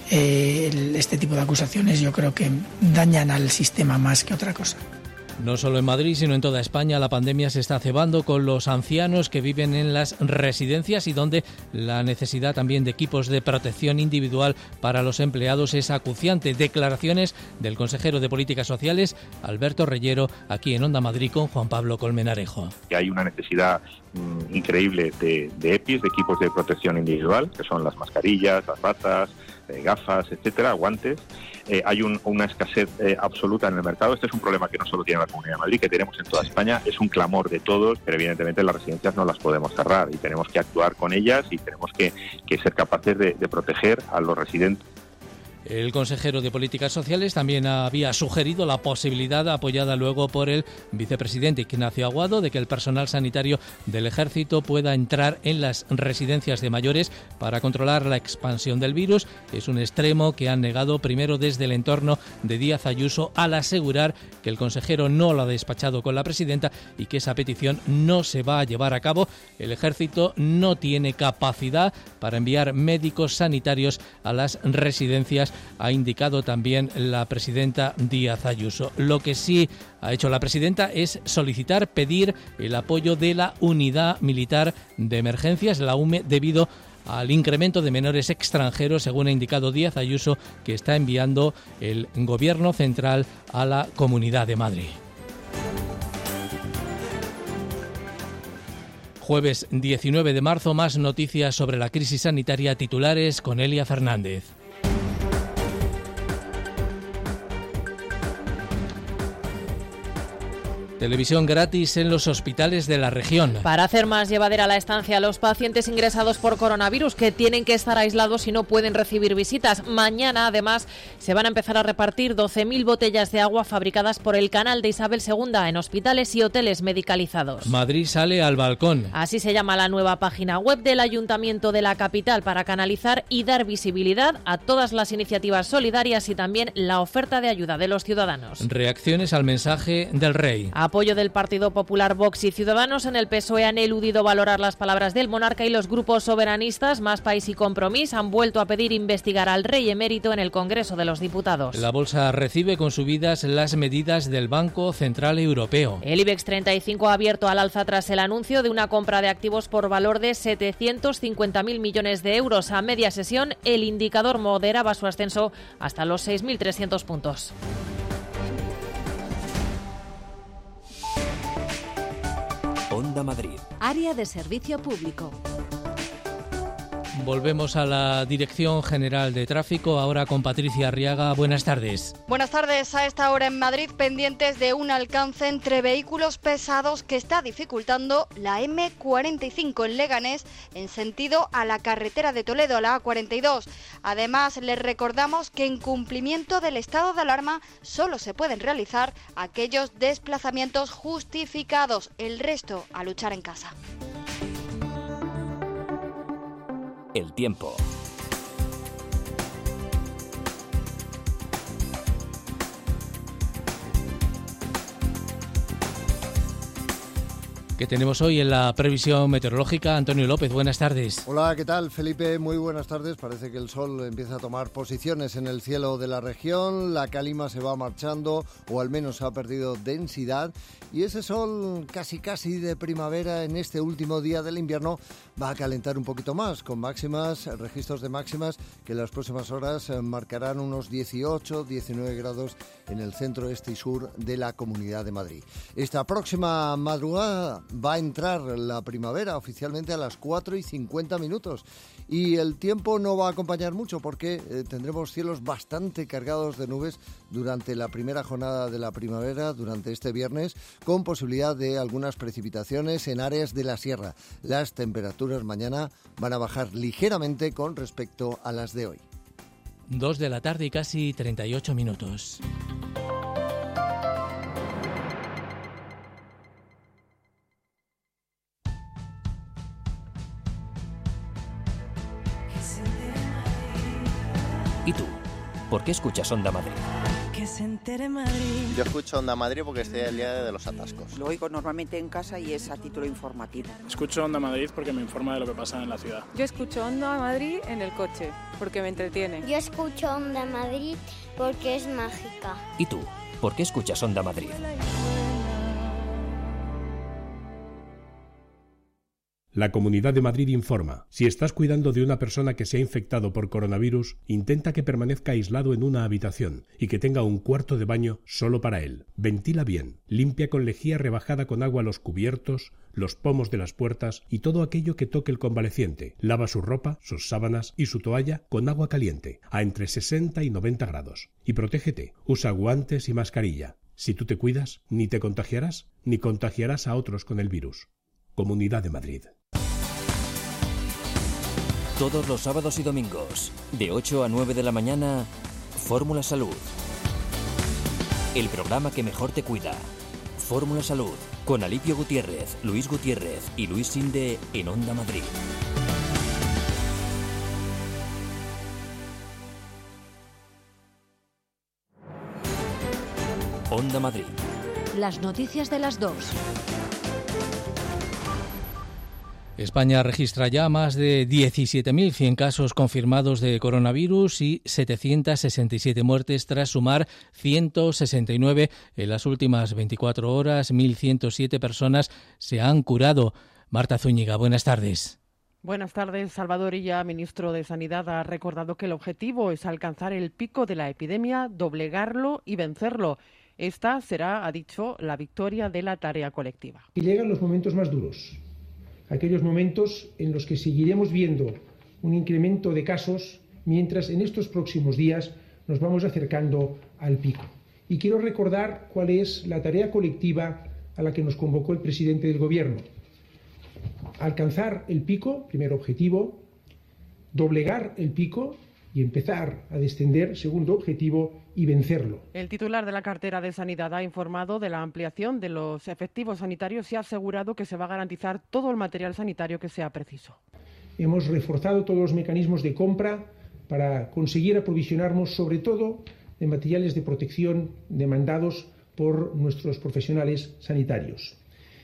eh, el, este tipo de acusaciones yo creo que dañan al sistema más que otra cosa. No solo en Madrid, sino en toda España, la pandemia se está cebando con los ancianos que viven en las residencias y donde la necesidad también de equipos de protección individual para los empleados es acuciante. Declaraciones del consejero de Políticas Sociales, Alberto Reyero, aquí en Onda Madrid con Juan Pablo Colmenarejo. Hay una necesidad mmm, increíble de, de EPIs, de equipos de protección individual, que son las mascarillas, las batas, eh, gafas, etcétera, guantes. Eh, hay un, una escasez eh, absoluta en el mercado. Este es un problema que no solo tiene la Comunidad de Madrid, que tenemos en toda España. Es un clamor de todos, pero evidentemente las residencias no las podemos cerrar y tenemos que actuar con ellas y tenemos que, que ser capaces de, de proteger a los residentes. El consejero de Políticas Sociales también había sugerido la posibilidad, apoyada luego por el vicepresidente Ignacio Aguado, de que el personal sanitario del Ejército pueda entrar en las residencias de mayores para controlar la expansión del virus. Es un extremo que han negado primero desde el entorno de Díaz Ayuso, al asegurar que el consejero no lo ha despachado con la presidenta y que esa petición no se va a llevar a cabo. El Ejército no tiene capacidad para enviar médicos sanitarios a las residencias, ha indicado también la presidenta Díaz Ayuso. Lo que sí ha hecho la presidenta es solicitar, pedir el apoyo de la Unidad Militar de Emergencias, la U M E, debido al incremento de menores extranjeros, según ha indicado Díaz Ayuso, que está enviando el Gobierno central a la Comunidad de Madrid. Jueves diecinueve de marzo, más noticias sobre la crisis sanitaria, titulares con Elia Fernández. Televisión gratis en los hospitales de la región. Para hacer más llevadera la estancia a los pacientes ingresados por coronavirus que tienen que estar aislados y no pueden recibir visitas. Mañana, además, se van a empezar a repartir doce mil botellas de agua fabricadas por el Canal de Isabel segunda en hospitales y hoteles medicalizados. Madrid sale al balcón. Así se llama la nueva página web del Ayuntamiento de la capital para canalizar y dar visibilidad a todas las iniciativas solidarias y también la oferta de ayuda de los ciudadanos. Reacciones al mensaje del Rey. Apoyo del Partido Popular, Vox y Ciudadanos. En el P S O E han eludido valorar las palabras del monarca y los grupos soberanistas Más País y Compromís han vuelto a pedir investigar al rey emérito en el Congreso de los Diputados. La bolsa recibe con subidas las medidas del Banco Central Europeo. El IBEX treinta y cinco ha abierto al alza tras el anuncio de una compra de activos por valor de setecientos cincuenta mil millones de euros. A media sesión, el indicador moderaba su ascenso hasta los seis mil trescientos puntos. Onda Madrid. Área de servicio público. Volvemos a la Dirección General de Tráfico, ahora con Patricia Arriaga. Buenas tardes. Buenas tardes. A esta hora en Madrid, pendientes de un alcance entre vehículos pesados que está dificultando la eme cuarenta y cinco en Leganés en sentido a la carretera de Toledo, a la A cuarenta y dos. Además, les recordamos que en cumplimiento del estado de alarma solo se pueden realizar aquellos desplazamientos justificados. El resto a luchar en casa. El tiempo. ¿Qué tenemos hoy en la previsión meteorológica? Antonio López, buenas tardes. Hola, ¿qué tal, Felipe? Muy buenas tardes. Parece que el sol empieza a tomar posiciones en el cielo de la región, la calima se va marchando, o al menos ha perdido densidad, y ese sol casi casi de primavera en este último día del invierno va a calentar un poquito más, con máximas, registros de máximas que en las próximas horas marcarán unos dieciocho, diecinueve grados en el centro, este y sur de la Comunidad de Madrid. Esta próxima madrugada va a entrar la primavera oficialmente a las cuatro y cincuenta minutos, y el tiempo no va a acompañar mucho porque eh, tendremos cielos bastante cargados de nubes durante la primera jornada de la primavera, durante este viernes, con posibilidad de algunas precipitaciones en áreas de la sierra. Las temperaturas mañana van a bajar ligeramente con respecto a las de hoy. Dos de la tarde y casi treinta y ocho minutos. ¿Y tú? ¿Por qué escuchas Onda Madrid? Que se entere Madrid. Yo escucho Onda Madrid porque estoy el día de los atascos. Lo oigo normalmente en casa y es a título informativo. Escucho Onda Madrid porque me informa de lo que pasa en la ciudad. Yo escucho Onda Madrid en el coche porque me entretiene. Yo escucho Onda Madrid porque es mágica. ¿Y tú? ¿Por qué escuchas Onda Madrid? La Comunidad de Madrid informa. Si estás cuidando de una persona que se ha infectado por coronavirus, intenta que permanezca aislado en una habitación y que tenga un cuarto de baño solo para él. Ventila bien, limpia con lejía rebajada con agua los cubiertos, los pomos de las puertas y todo aquello que toque el convaleciente. Lava su ropa, sus sábanas y su toalla con agua caliente, a entre sesenta y noventa grados. Y protégete, usa guantes y mascarilla. Si tú te cuidas, ni te contagiarás, ni contagiarás a otros con el virus. Comunidad de Madrid. Todos los sábados y domingos, de ocho a nueve de la mañana, Fórmula Salud. El programa que mejor te cuida. Fórmula Salud, con Alipio Gutiérrez, Luis Gutiérrez y Luis Sinde en Onda Madrid. Onda Madrid. Las noticias de las dos. España registra ya más de diecisiete mil cien casos confirmados de coronavirus y setecientas sesenta y siete muertes tras sumar ciento sesenta y nueve en las últimas veinticuatro horas. mil ciento siete personas se han curado. Marta Zúñiga, buenas tardes. Buenas tardes. Salvador Illa, ministro de Sanidad, ha recordado que el objetivo es alcanzar el pico de la epidemia, doblegarlo y vencerlo. Esta será, ha dicho, la victoria de la tarea colectiva. Y llegan los momentos más duros. Aquellos momentos en los que seguiremos viendo un incremento de casos mientras en estos próximos días nos vamos acercando al pico. Y quiero recordar cuál es la tarea colectiva a la que nos convocó el presidente del Gobierno. Alcanzar el pico, primer objetivo, doblegar el pico y empezar a descender, segundo objetivo, y vencerlo. El titular de la cartera de Sanidad ha informado de la ampliación de los efectivos sanitarios y ha asegurado que se va a garantizar todo el material sanitario que sea preciso. Hemos reforzado todos los mecanismos de compra para conseguir aprovisionarnos, sobre todo, de materiales de protección demandados por nuestros profesionales sanitarios.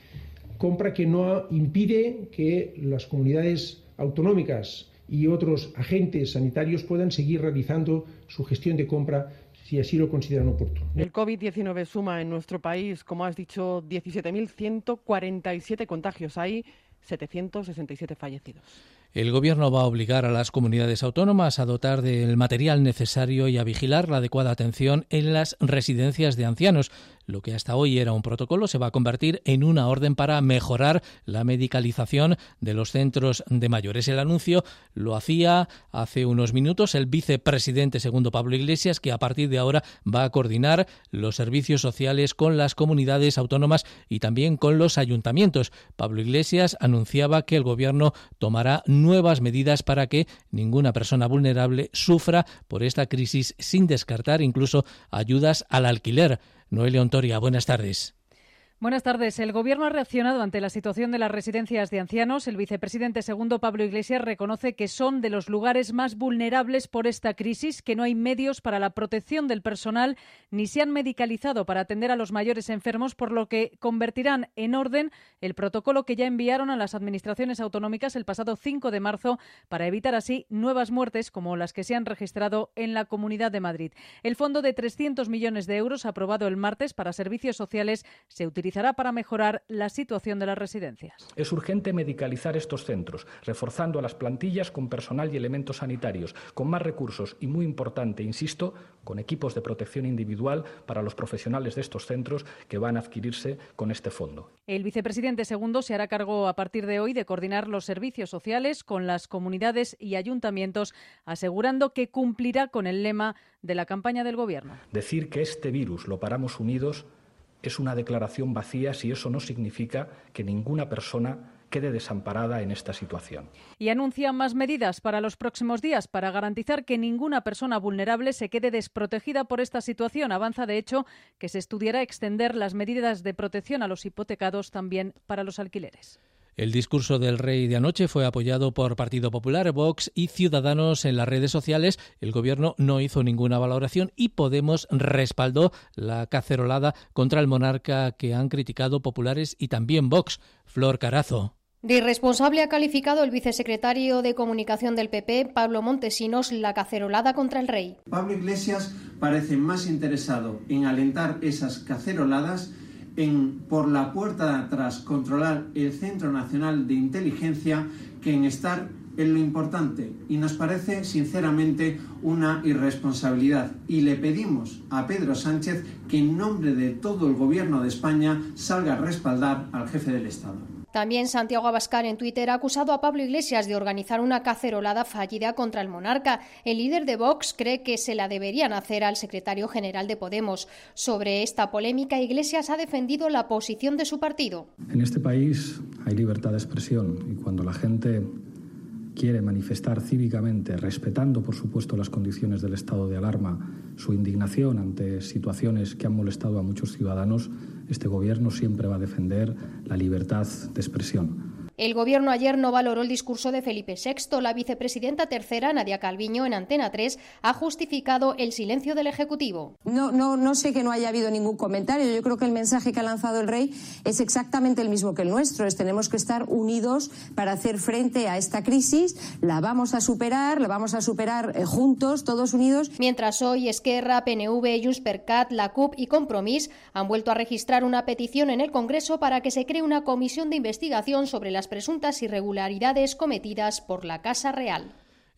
Compra que no impide que las comunidades autonómicas y otros agentes sanitarios puedan seguir realizando su gestión de compra si así lo consideran oportuno. El COVID diecinueve suma en nuestro país, como has dicho, diecisiete mil ciento cuarenta y siete contagios. Hay setecientos sesenta y siete fallecidos. El Gobierno va a obligar a las comunidades autónomas a dotar del material necesario y a vigilar la adecuada atención en las residencias de ancianos. Lo que hasta hoy era un protocolo se va a convertir en una orden para mejorar la medicalización de los centros de mayores. El anuncio lo hacía hace unos minutos el vicepresidente segundo Pablo Iglesias, que a partir de ahora va a coordinar los servicios sociales con las comunidades autónomas y también con los ayuntamientos. Pablo Iglesias anunciaba que el Gobierno tomará nuevas medidas para que ninguna persona vulnerable sufra por esta crisis, sin descartar incluso ayudas al alquiler. Noelia Ontoria, buenas tardes. Buenas tardes. El Gobierno ha reaccionado ante la situación de las residencias de ancianos. El vicepresidente segundo Pablo Iglesias reconoce que son de los lugares más vulnerables por esta crisis, que no hay medios para la protección del personal ni se han medicalizado para atender a los mayores enfermos, por lo que convertirán en orden el protocolo que ya enviaron a las administraciones autonómicas el pasado cinco de marzo para evitar así nuevas muertes como las que se han registrado en la Comunidad de Madrid. El fondo de trescientos millones de euros aprobado el martes para servicios sociales se utiliza para mejorar la situación de las residencias. Es urgente medicalizar estos centros, reforzando a las plantillas con personal y elementos sanitarios, con más recursos y, muy importante, insisto, con equipos de protección individual para los profesionales de estos centros que van a adquirirse con este fondo. El vicepresidente segundo se hará cargo a partir de hoy de coordinar los servicios sociales con las comunidades y ayuntamientos, asegurando que cumplirá con el lema de la campaña del Gobierno. Decir que este virus lo paramos unidos es una declaración vacía si eso no significa que ninguna persona quede desamparada en esta situación. Y anuncia más medidas para los próximos días para garantizar que ninguna persona vulnerable se quede desprotegida por esta situación. Avanza, de hecho, que se estudiará extender las medidas de protección a los hipotecados también para los alquileres. El discurso del rey de anoche fue apoyado por Partido Popular, Vox y Ciudadanos en las redes sociales. El Gobierno no hizo ninguna valoración y Podemos respaldó la cacerolada contra el monarca que han criticado populares y también Vox. Flor Carazo. De irresponsable ha calificado el vicesecretario de Comunicación del P P, Pablo Montesinos, la cacerolada contra el rey. Pablo Iglesias parece más interesado en alentar esas caceroladas, en, por la puerta de atrás, controlar el Centro Nacional de Inteligencia, que en estar en lo importante. Y nos parece, sinceramente, una irresponsabilidad. Y le pedimos a Pedro Sánchez que, en nombre de todo el Gobierno de España, salga a respaldar al jefe del Estado. También Santiago Abascal en Twitter ha acusado a Pablo Iglesias de organizar una cacerolada fallida contra el monarca. El líder de Vox cree que se la deberían hacer al secretario general de Podemos. Sobre esta polémica, Iglesias ha defendido la posición de su partido. En este país hay libertad de expresión y cuando la gente quiere manifestar cívicamente, respetando por supuesto las condiciones del estado de alarma, su indignación ante situaciones que han molestado a muchos ciudadanos, este Gobierno siempre va a defender la libertad de expresión. El Gobierno ayer no valoró el discurso de Felipe sexto. La vicepresidenta tercera, Nadia Calviño, en Antena tres, ha justificado el silencio del Ejecutivo. No, no, no sé que no haya habido ningún comentario. Yo creo que el mensaje que ha lanzado el rey es exactamente el mismo que el nuestro. Es tenemos que estar unidos para hacer frente a esta crisis. La vamos a superar, la vamos a superar eh, juntos, todos unidos. Mientras hoy Esquerra, P N V, Junts per Cat, la C U P y Compromís han vuelto a registrar una petición en el Congreso para que se cree una comisión de investigación sobre las presuntas irregularidades cometidas por la Casa Real.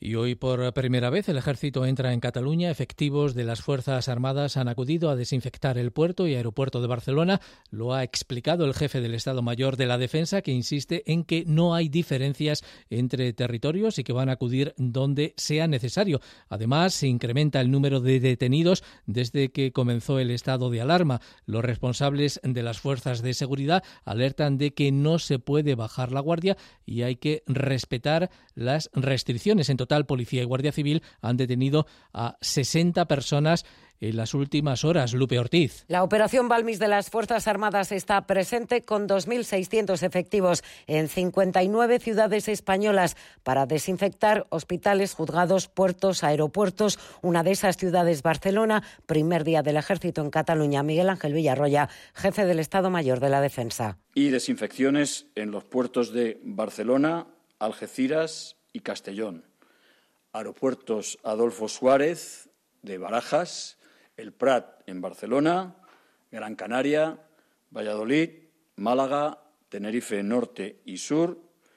Y hoy por primera vez el ejército entra en Cataluña. Efectivos de las Fuerzas Armadas han acudido a desinfectar el puerto y aeropuerto de Barcelona. Lo ha explicado el jefe del Estado Mayor de la Defensa, que insiste en que no hay diferencias entre territorios y que van a acudir donde sea necesario. Además, se incrementa el número de detenidos desde que comenzó el estado de alarma. Los responsables de las fuerzas de seguridad alertan de que no se puede bajar la guardia y hay que respetar las restricciones. En total, Policía y Guardia Civil han detenido a sesenta personas en las últimas horas. Lupe Ortiz. La operación Balmis de las Fuerzas Armadas está presente con dos mil seiscientos efectivos en cincuenta y nueve ciudades españolas para desinfectar hospitales, juzgados, puertos, aeropuertos. Una de esas ciudades, Barcelona, primer día del Ejército en Cataluña. Miguel Ángel Villarroya, jefe del Estado Mayor de la Defensa. Y desinfecciones en los puertos de Barcelona, Algeciras y Castellón. Aeropuertos Adolfo Suárez de Barajas, El Prat en Barcelona, Gran Canaria, Valladolid, Málaga, Tenerife Norte y Sur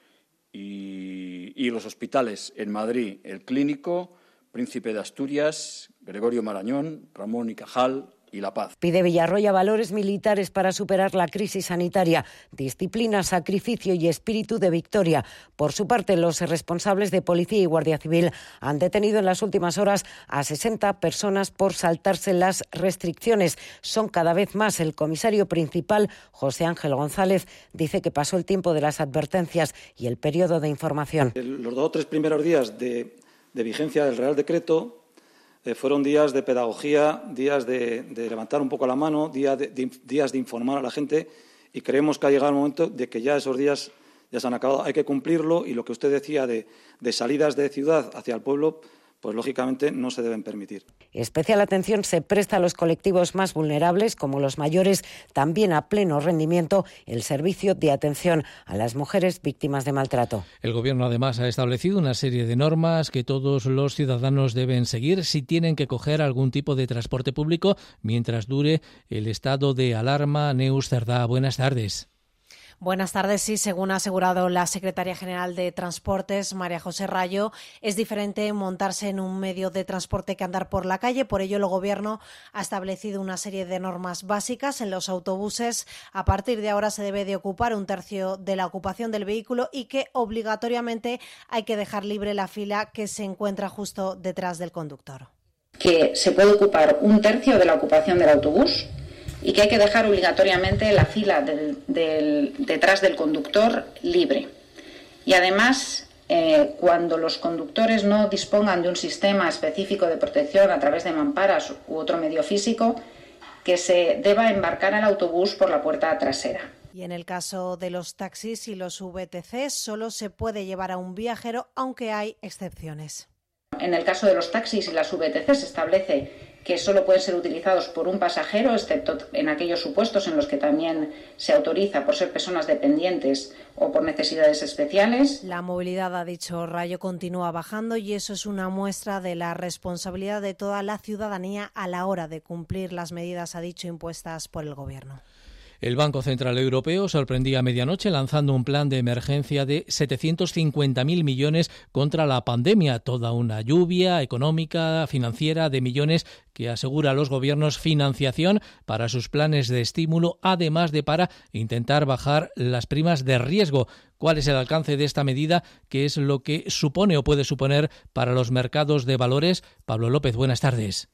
y, y los hospitales en Madrid, El Clínico, Príncipe de Asturias, Gregorio Marañón, Ramón y Cajal y La Paz. Pide Villarroya valores militares para superar la crisis sanitaria, disciplina, sacrificio y espíritu de victoria. Por su parte, los responsables de Policía y Guardia Civil han detenido en las últimas horas a sesenta personas por saltarse las restricciones. Son cada vez más. El comisario principal, José Ángel González, dice que pasó el tiempo de las advertencias y el periodo de información. Los dos o tres primeros días de, de vigencia del Real Decreto fueron días de pedagogía, días de, de levantar un poco la mano, días de, de, días de informar a la gente, y creemos que ha llegado el momento de que ya esos días ya se han acabado. Hay que cumplirlo, y lo que usted decía de, de salidas de ciudad hacia el pueblo, pues lógicamente no se deben permitir. Especial atención se presta a los colectivos más vulnerables, como los mayores, también a pleno rendimiento el servicio de atención a las mujeres víctimas de maltrato. El Gobierno además ha establecido una serie de normas que todos los ciudadanos deben seguir si tienen que coger algún tipo de transporte público mientras dure el estado de alarma. Neus Cerdá, buenas tardes. Buenas tardes. Sí, según ha asegurado la secretaria general de Transportes, María José Rayo, es diferente montarse en un medio de transporte que andar por la calle. Por ello, el Gobierno ha establecido una serie de normas básicas. En los autobuses, a partir de ahora se debe de ocupar un tercio de la ocupación del vehículo y que obligatoriamente hay que dejar libre la fila que se encuentra justo detrás del conductor. Que se puede ocupar un tercio de la ocupación del autobús y que hay que dejar obligatoriamente la fila del, del, detrás del conductor libre. Y además, eh, cuando los conductores no dispongan de un sistema específico de protección a través de mamparas u otro medio físico, que se deba embarcar al autobús por la puerta trasera. Y en el caso de los taxis y los V T C, solo se puede llevar a un viajero, aunque hay excepciones. En el caso de los taxis y las V T C se establece que solo pueden ser utilizados por un pasajero, excepto en aquellos supuestos en los que también se autoriza por ser personas dependientes o por necesidades especiales. La movilidad, ha dicho Rayo, continúa bajando y eso es una muestra de la responsabilidad de toda la ciudadanía a la hora de cumplir las medidas, ha dicho, impuestas por el Gobierno. El Banco Central Europeo sorprendía a medianoche lanzando un plan de emergencia de setecientos cincuenta mil millones contra la pandemia. Toda una lluvia económica, financiera de millones que asegura a los gobiernos financiación para sus planes de estímulo, además de para intentar bajar las primas de riesgo. ¿Cuál es el alcance de esta medida? ¿Qué es lo que supone o puede suponer para los mercados de valores? Pablo López, buenas tardes.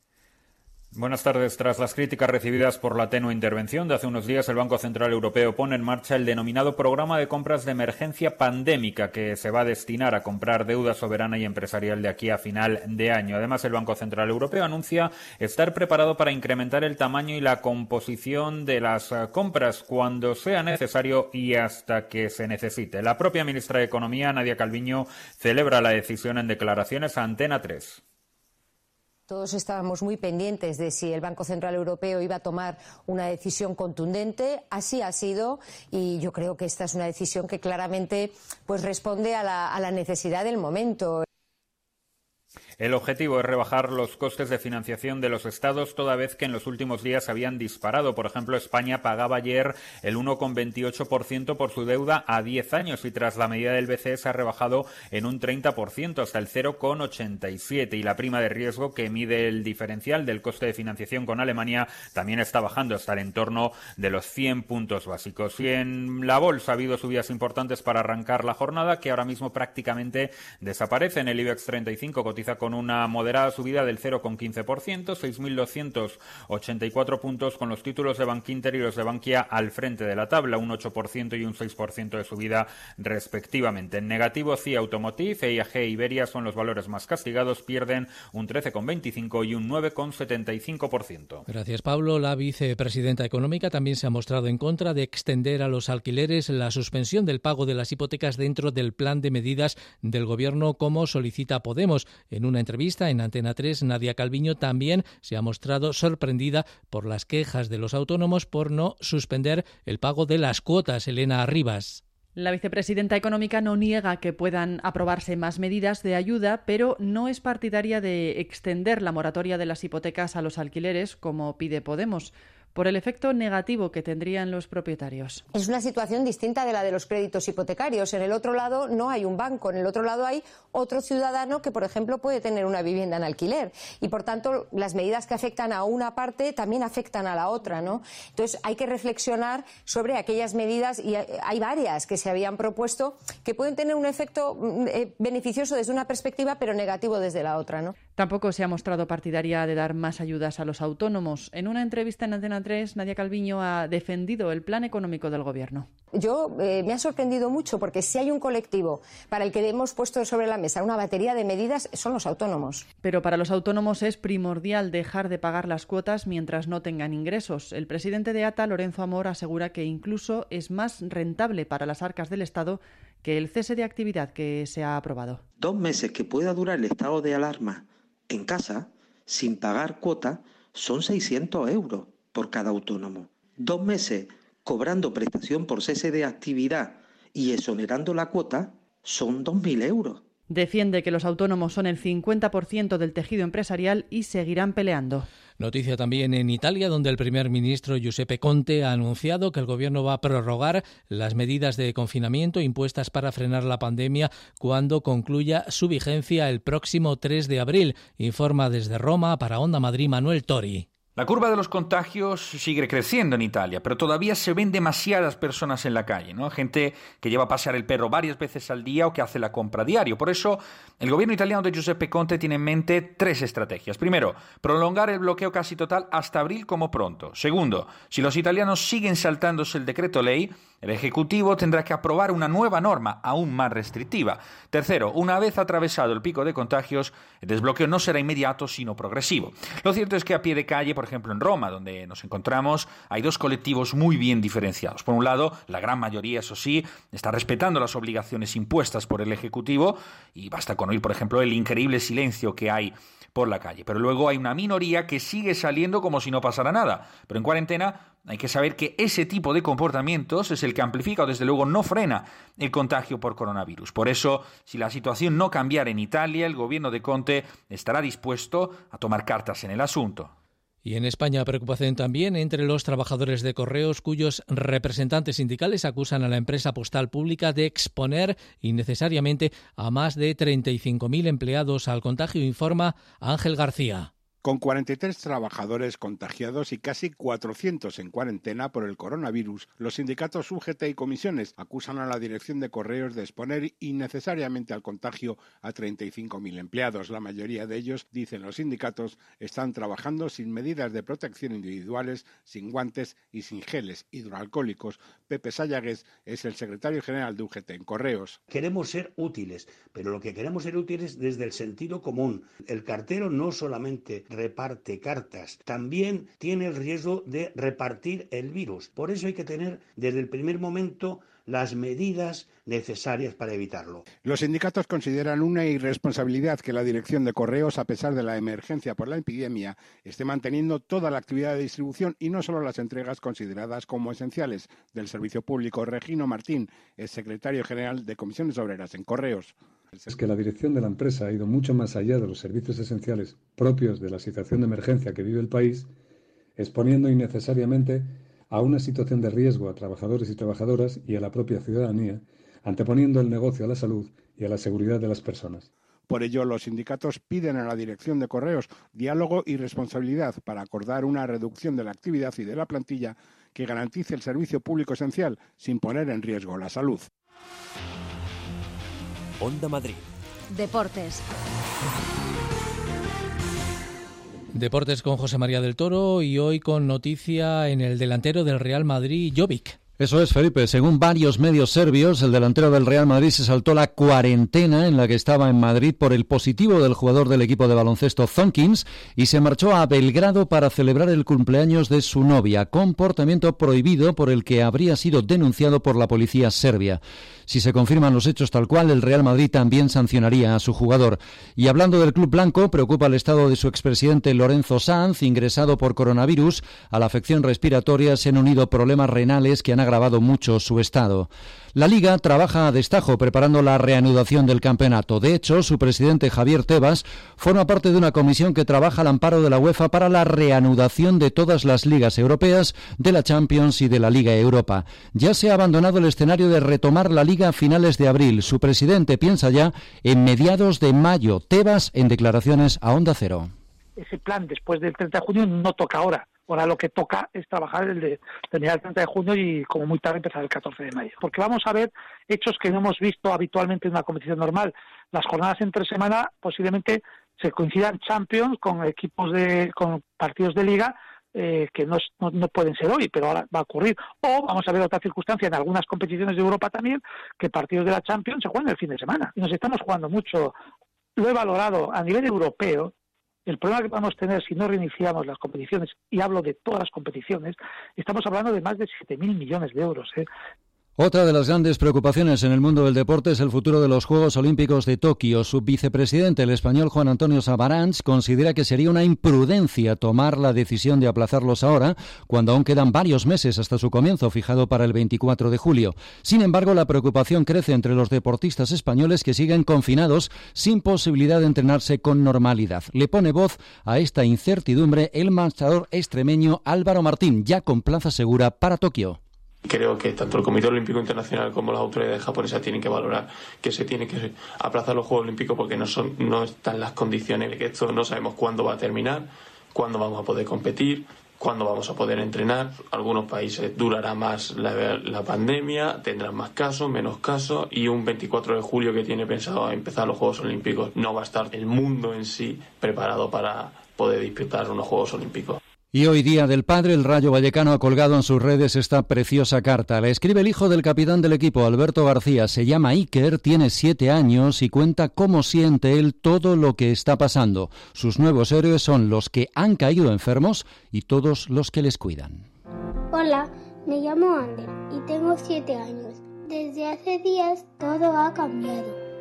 Buenas tardes. Tras las críticas recibidas por la tenue intervención de hace unos días, el Banco Central Europeo pone en marcha el denominado Programa de Compras de Emergencia Pandémica, que se va a destinar a comprar deuda soberana y empresarial de aquí a final de año. Además, el Banco Central Europeo anuncia estar preparado para incrementar el tamaño y la composición de las compras cuando sea necesario y hasta que se necesite. La propia ministra de Economía, Nadia Calviño, celebra la decisión en declaraciones a Antena tres. Todos estábamos muy pendientes de si el Banco Central Europeo iba a tomar una decisión contundente. Así ha sido y yo creo que esta es una decisión que claramente pues responde a la, a la necesidad del momento. El objetivo es rebajar los costes de financiación de los estados, toda vez que en los últimos días habían disparado. Por ejemplo, España pagaba ayer el uno coma veintiocho por ciento por su deuda a diez años y tras la medida del B C E se ha rebajado en un treinta por ciento hasta el cero coma ochenta y siete, y la prima de riesgo que mide el diferencial del coste de financiación con Alemania también está bajando hasta el entorno de los cien puntos básicos. Y en la bolsa ha habido subidas importantes para arrancar la jornada, que ahora mismo prácticamente desaparecen. El IBEX treinta y cinco cotiza con una moderada subida del cero coma quince por ciento, seis mil doscientos ochenta y cuatro puntos, con los títulos de Bankinter y los de Bankia al frente de la tabla, un ocho por ciento y un seis por ciento de subida respectivamente. En negativo, C I A Automotive, E I A G e Iberia son los valores más castigados, pierden un trece coma veinticinco y un nueve coma setenta y cinco por ciento. Gracias, Pablo. La vicepresidenta económica también se ha mostrado en contra de extender a los alquileres la suspensión del pago de las hipotecas dentro del plan de medidas del Gobierno, como solicita Podemos. En una entrevista en Antena tres, Nadia Calviño también se ha mostrado sorprendida por las quejas de los autónomos por no suspender el pago de las cuotas. Elena Arribas. La vicepresidenta económica no niega que puedan aprobarse más medidas de ayuda, pero no es partidaria de extender la moratoria de las hipotecas a los alquileres, como pide Podemos, por el efecto negativo que tendrían los propietarios. Es una situación distinta de la de los créditos hipotecarios. En el otro lado no hay un banco, en el otro lado hay otro ciudadano que, por ejemplo, puede tener una vivienda en alquiler. Y, por tanto, las medidas que afectan a una parte también afectan a la otra, ¿no? Entonces, hay que reflexionar sobre aquellas medidas, y hay varias que se habían propuesto, que pueden tener un efecto eh, beneficioso desde una perspectiva, pero negativo desde la otra, ¿no? Tampoco se ha mostrado partidaria de dar más ayudas a los autónomos. En una entrevista en Antena tres, Nadia Calviño ha defendido el plan económico del Gobierno. Yo eh, me ha sorprendido mucho, porque si hay un colectivo para el que hemos puesto sobre la mesa una batería de medidas, son los autónomos. Pero para los autónomos es primordial dejar de pagar las cuotas mientras no tengan ingresos. El presidente de A T A, Lorenzo Amor, asegura que incluso es más rentable para las arcas del Estado que el cese de actividad que se ha aprobado. Dos meses que pueda durar el estado de alarma en casa, sin pagar cuota, son seiscientos euros por cada autónomo. Dos meses cobrando prestación por cese de actividad y exonerando la cuota, son dos mil euros. Defiende que los autónomos son el cincuenta por ciento del tejido empresarial y seguirán peleando. Noticia también en Italia, donde el primer ministro Giuseppe Conte ha anunciado que el gobierno va a prorrogar las medidas de confinamiento impuestas para frenar la pandemia cuando concluya su vigencia el próximo tres de abril. Informa desde Roma para Onda Madrid Manuel Tori. La curva de los contagios sigue creciendo en Italia, pero todavía se ven demasiadas personas en la calle, ¿no? Gente que lleva a pasear el perro varias veces al día o que hace la compra diario. Por eso, el gobierno italiano de Giuseppe Conte tiene en mente tres estrategias. Primero, prolongar el bloqueo casi total hasta abril como pronto. Segundo, si los italianos siguen saltándose el decreto ley, el Ejecutivo tendrá que aprobar una nueva norma aún más restrictiva. Tercero, una vez atravesado el pico de contagios, el desbloqueo no será inmediato, sino progresivo. Lo cierto es que a pie de calle, por ejemplo en Roma, donde nos encontramos, hay dos colectivos muy bien diferenciados. Por un lado, la gran mayoría, eso sí, está respetando las obligaciones impuestas por el Ejecutivo, y basta con oír, por ejemplo, el increíble silencio que hay por la calle. Pero luego hay una minoría que sigue saliendo como si no pasara nada. Pero en cuarentena hay que saber que ese tipo de comportamientos es el que amplifica o desde luego no frena el contagio por coronavirus. Por eso, si la situación no cambiara en Italia, el gobierno de Conte estará dispuesto a tomar cartas en el asunto. Y en España, preocupación también entre los trabajadores de Correos, cuyos representantes sindicales acusan a la empresa postal pública de exponer innecesariamente a más de treinta y cinco mil empleados al contagio, informa Ángel García. Con cuarenta y tres trabajadores contagiados y casi cuatrocientos en cuarentena por el coronavirus, los sindicatos U G T y comisiones acusan a la dirección de Correos de exponer innecesariamente al contagio a treinta y cinco mil empleados. La mayoría de ellos, dicen los sindicatos, están trabajando sin medidas de protección individuales, sin guantes y sin geles hidroalcohólicos. Pepe Sayagues es el secretario general de U G T en Correos. Queremos ser útiles, pero lo que queremos ser útiles desde el sentido común. El cartero no solamente reparte cartas, también tiene el riesgo de repartir el virus. Por eso hay que tener desde el primer momento las medidas necesarias para evitarlo. Los sindicatos consideran una irresponsabilidad que la dirección de Correos, a pesar de la emergencia por la epidemia, esté manteniendo toda la actividad de distribución y no solo las entregas consideradas como esenciales. Del servicio público, Regino Martín es secretario general de Comisiones Obreras en Correos. Es que la dirección de la empresa ha ido mucho más allá de los servicios esenciales propios de la situación de emergencia que vive el país, exponiendo innecesariamente a una situación de riesgo a trabajadores y trabajadoras y a la propia ciudadanía, anteponiendo el negocio a la salud y a la seguridad de las personas. Por ello, los sindicatos piden a la dirección de Correos diálogo y responsabilidad para acordar una reducción de la actividad y de la plantilla que garantice el servicio público esencial sin poner en riesgo la salud. Onda Madrid. Deportes. Deportes con José María del Toro y hoy con noticia en el delantero del Real Madrid, Jovic. Eso es, Felipe. Según varios medios serbios, el delantero del Real Madrid se saltó la cuarentena en la que estaba en Madrid por el positivo del jugador del equipo de baloncesto Zonkins y se marchó a Belgrado para celebrar el cumpleaños de su novia, comportamiento prohibido por el que habría sido denunciado por la policía serbia. Si se confirman los hechos tal cual, el Real Madrid también sancionaría a su jugador. Y hablando del club blanco, preocupa el estado de su expresidente Lorenzo Sanz, ingresado por coronavirus. A la afección respiratoria se han unido problemas renales que han agravado mucho su estado. La Liga trabaja a destajo preparando la reanudación del campeonato. De hecho, su presidente Javier Tebas forma parte de una comisión que trabaja al amparo de la UEFA para la reanudación de todas las ligas europeas, de la Champions y de la Liga Europa. Ya se ha abandonado el escenario de retomar la Liga a finales de abril. Su presidente piensa ya en mediados de mayo. Tebas en declaraciones a Onda Cero. Ese plan después del treinta de junio no toca ahora. Ahora lo que toca es trabajar el de terminar el treinta de junio y como muy tarde empezar el catorce de mayo. Porque vamos a ver hechos que no hemos visto habitualmente en una competición normal. Las jornadas entre semana posiblemente se coincidan Champions con equipos de con partidos de Liga eh, que no, no, no pueden ser hoy, pero ahora va a ocurrir. O vamos a ver otra circunstancia en algunas competiciones de Europa también, que partidos de la Champions se juegan el fin de semana. Y nos estamos jugando mucho. Lo he valorado a nivel europeo. El problema que vamos a tener si no reiniciamos las competiciones, y hablo de todas las competiciones, estamos hablando de más de siete mil millones de euros, ¿eh? Otra de las grandes preocupaciones en el mundo del deporte es el futuro de los Juegos Olímpicos de Tokio. Su vicepresidente, el español Juan Antonio Samaranch, considera que sería una imprudencia tomar la decisión de aplazarlos ahora, cuando aún quedan varios meses hasta su comienzo, fijado para el veinticuatro de julio. Sin embargo, la preocupación crece entre los deportistas españoles que siguen confinados sin posibilidad de entrenarse con normalidad. Le pone voz a esta incertidumbre el marchador extremeño Álvaro Martín, ya con plaza segura para Tokio. Creo que tanto el Comité Olímpico Internacional como las autoridades japonesas tienen que valorar que se tienen que aplazar los Juegos Olímpicos porque no son no están las condiciones de que esto no sabemos cuándo va a terminar, cuándo vamos a poder competir, cuándo vamos a poder entrenar. Algunos países durará más la, la pandemia, tendrán más casos, menos casos, y un veinticuatro de julio que tiene pensado empezar los Juegos Olímpicos no va a estar el mundo en sí preparado para poder disputar unos Juegos Olímpicos. Y hoy, Día del Padre, el Rayo Vallecano ha colgado en sus redes esta preciosa carta. La escribe el hijo del capitán del equipo, Alberto García. Se llama Iker, tiene siete años y cuenta cómo siente él todo lo que está pasando. Sus nuevos héroes son los que han caído enfermos y todos los que les cuidan. Hola, me llamo Ander y tengo siete años. Desde hace días todo ha cambiado.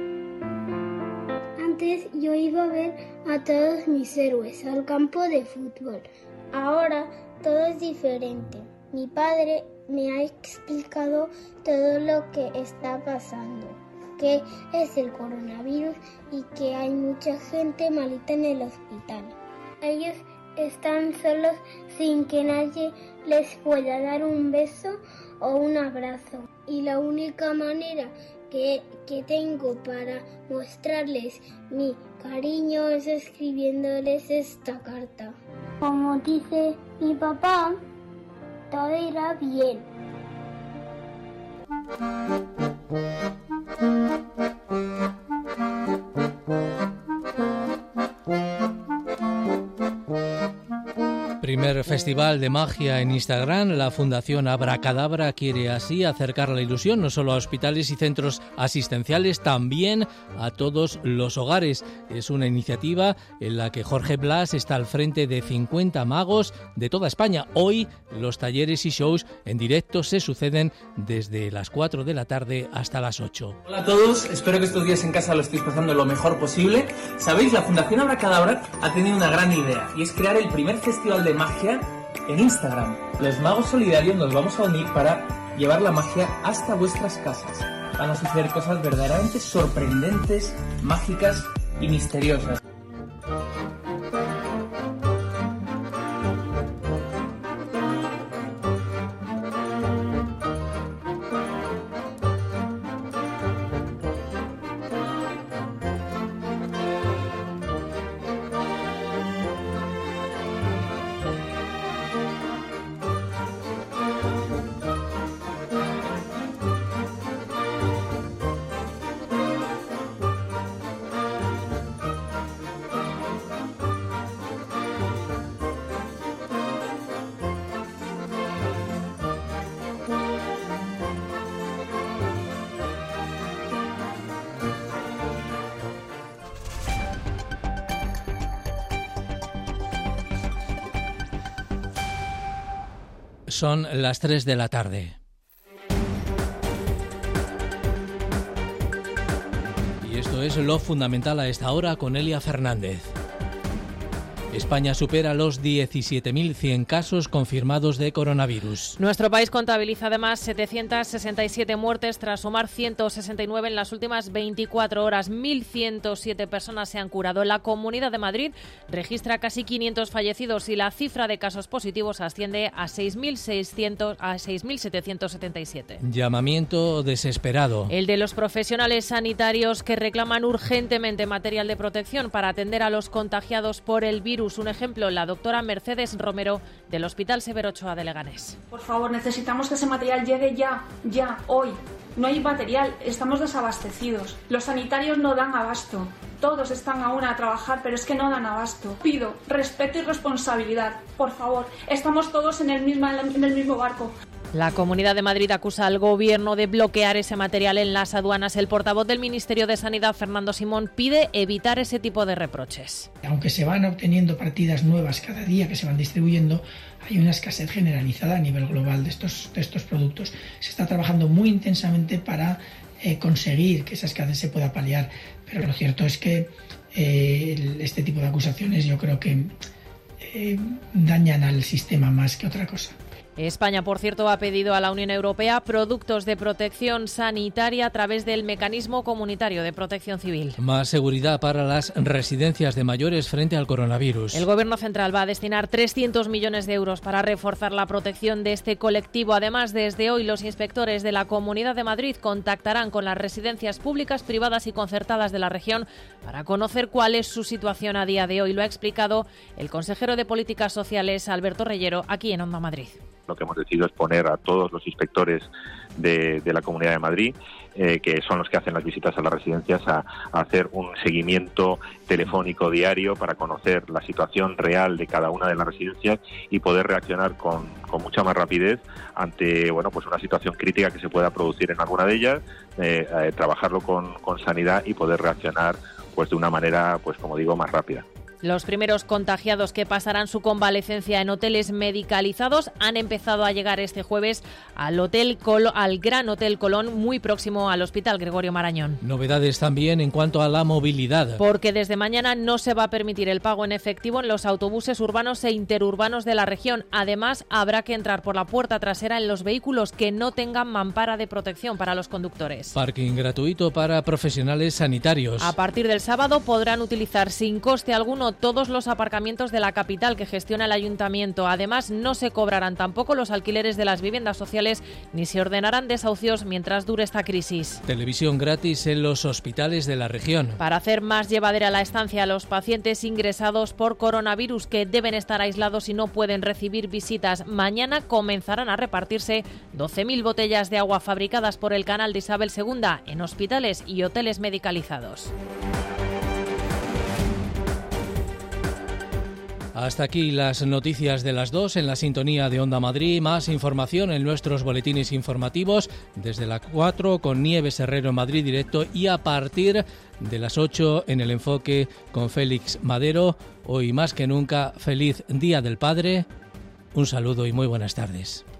Antes yo iba a ver a todos mis héroes al campo de fútbol. Ahora todo es diferente. Mi padre me ha explicado todo lo que está pasando, que es el coronavirus y que hay mucha gente malita en el hospital. Ellos están solos sin que nadie les pueda dar un beso o un abrazo. Y la única manera que, que tengo para mostrarles mi cariño es escribiéndoles esta carta. Como dice mi papá, todo irá bien. Primer festival de magia en Instagram. La Fundación Abracadabra quiere así acercar la ilusión no solo a hospitales y centros asistenciales, también a todos los hogares. Es una iniciativa en la que Jorge Blas está al frente de cincuenta magos de toda España. Hoy los talleres y shows en directo se suceden desde las cuatro de la tarde hasta las ocho. Hola a todos, espero que estos días en casa lo estéis pasando lo mejor posible. Sabéis, la Fundación Abracadabra ha tenido una gran idea y es crear el primer festival de magia en Instagram. Los magos solidarios nos vamos a unir para llevar la magia hasta vuestras casas. Van a suceder cosas verdaderamente sorprendentes, mágicas y misteriosas. Son las tres de la tarde. Y esto es lo fundamental a esta hora con Elia Fernández. España supera los diecisiete mil cien casos confirmados de coronavirus. Nuestro país contabiliza además setecientas sesenta y siete muertes tras sumar ciento sesenta y nueve en las últimas veinticuatro horas. mil ciento siete personas se han curado. La Comunidad de Madrid registra casi quinientos fallecidos y la cifra de casos positivos asciende a seis mil seiscientos a seis mil setecientos setenta y siete. Llamamiento desesperado. El de los profesionales sanitarios que reclaman urgentemente material de protección para atender a los contagiados por el virus. Un ejemplo, la doctora Mercedes Romero del Hospital Severo Ochoa de Leganés. Por favor, necesitamos que ese material llegue ya, ya, hoy. No hay material, estamos desabastecidos. Los sanitarios no dan abasto. Todos están aún a trabajar, pero es que no dan abasto. Pido respeto y responsabilidad. Por favor, estamos todos en el mismo, en el mismo barco. La Comunidad de Madrid acusa al Gobierno de bloquear ese material en las aduanas. El portavoz del Ministerio de Sanidad, Fernando Simón, pide evitar ese tipo de reproches. Aunque se van obteniendo partidas nuevas cada día que se van distribuyendo, hay una escasez generalizada a nivel global de estos, de estos productos. Se está trabajando muy intensamente para eh, conseguir que esa escasez se pueda paliar, pero lo cierto es que eh, este tipo de acusaciones yo creo que eh, dañan al sistema más que otra cosa. España, por cierto, ha pedido a la Unión Europea productos de protección sanitaria a través del Mecanismo Comunitario de Protección Civil. Más seguridad para las residencias de mayores frente al coronavirus. El Gobierno central va a destinar trescientos millones de euros para reforzar la protección de este colectivo. Además, desde hoy los inspectores de la Comunidad de Madrid contactarán con las residencias públicas, privadas y concertadas de la región para conocer cuál es su situación a día de hoy. Lo ha explicado el consejero de Políticas Sociales, Alberto Reyero, aquí en Onda Madrid. Lo que hemos decidido es poner a todos los inspectores de, de la Comunidad de Madrid, eh, que son los que hacen las visitas a las residencias, a, a hacer un seguimiento telefónico diario para conocer la situación real de cada una de las residencias y poder reaccionar con, con mucha más rapidez ante bueno pues una situación crítica que se pueda producir en alguna de ellas, eh, eh, trabajarlo con, con sanidad y poder reaccionar pues de una manera, pues como digo, más rápida. Los primeros contagiados que pasarán su convalecencia en hoteles medicalizados han empezado a llegar este jueves al hotel Col- al Gran Hotel Colón, muy próximo al Hospital Gregorio Marañón. Novedades también en cuanto a la movilidad. Porque desde mañana no se va a permitir el pago en efectivo en los autobuses urbanos e interurbanos de la región. Además, habrá que entrar por la puerta trasera en los vehículos que no tengan mampara de protección para los conductores. Parking gratuito para profesionales sanitarios. A partir del sábado podrán utilizar sin coste alguno todos los aparcamientos de la capital que gestiona el ayuntamiento. Además, no se cobrarán tampoco los alquileres de las viviendas sociales ni se ordenarán desahucios mientras dure esta crisis. Televisión gratis en los hospitales de la región. Para hacer más llevadera la estancia a los pacientes ingresados por coronavirus que deben estar aislados y no pueden recibir visitas, mañana comenzarán a repartirse doce mil botellas de agua fabricadas por el Canal de Isabel segunda en hospitales y hoteles medicalizados. Hasta aquí las noticias de las dos en la sintonía de Onda Madrid. Más información en nuestros boletines informativos desde las cuatro con Nieves Herrero en Madrid Directo y a partir de las ocho en El Enfoque con Félix Madero. Hoy más que nunca, feliz Día del Padre. Un saludo y muy buenas tardes.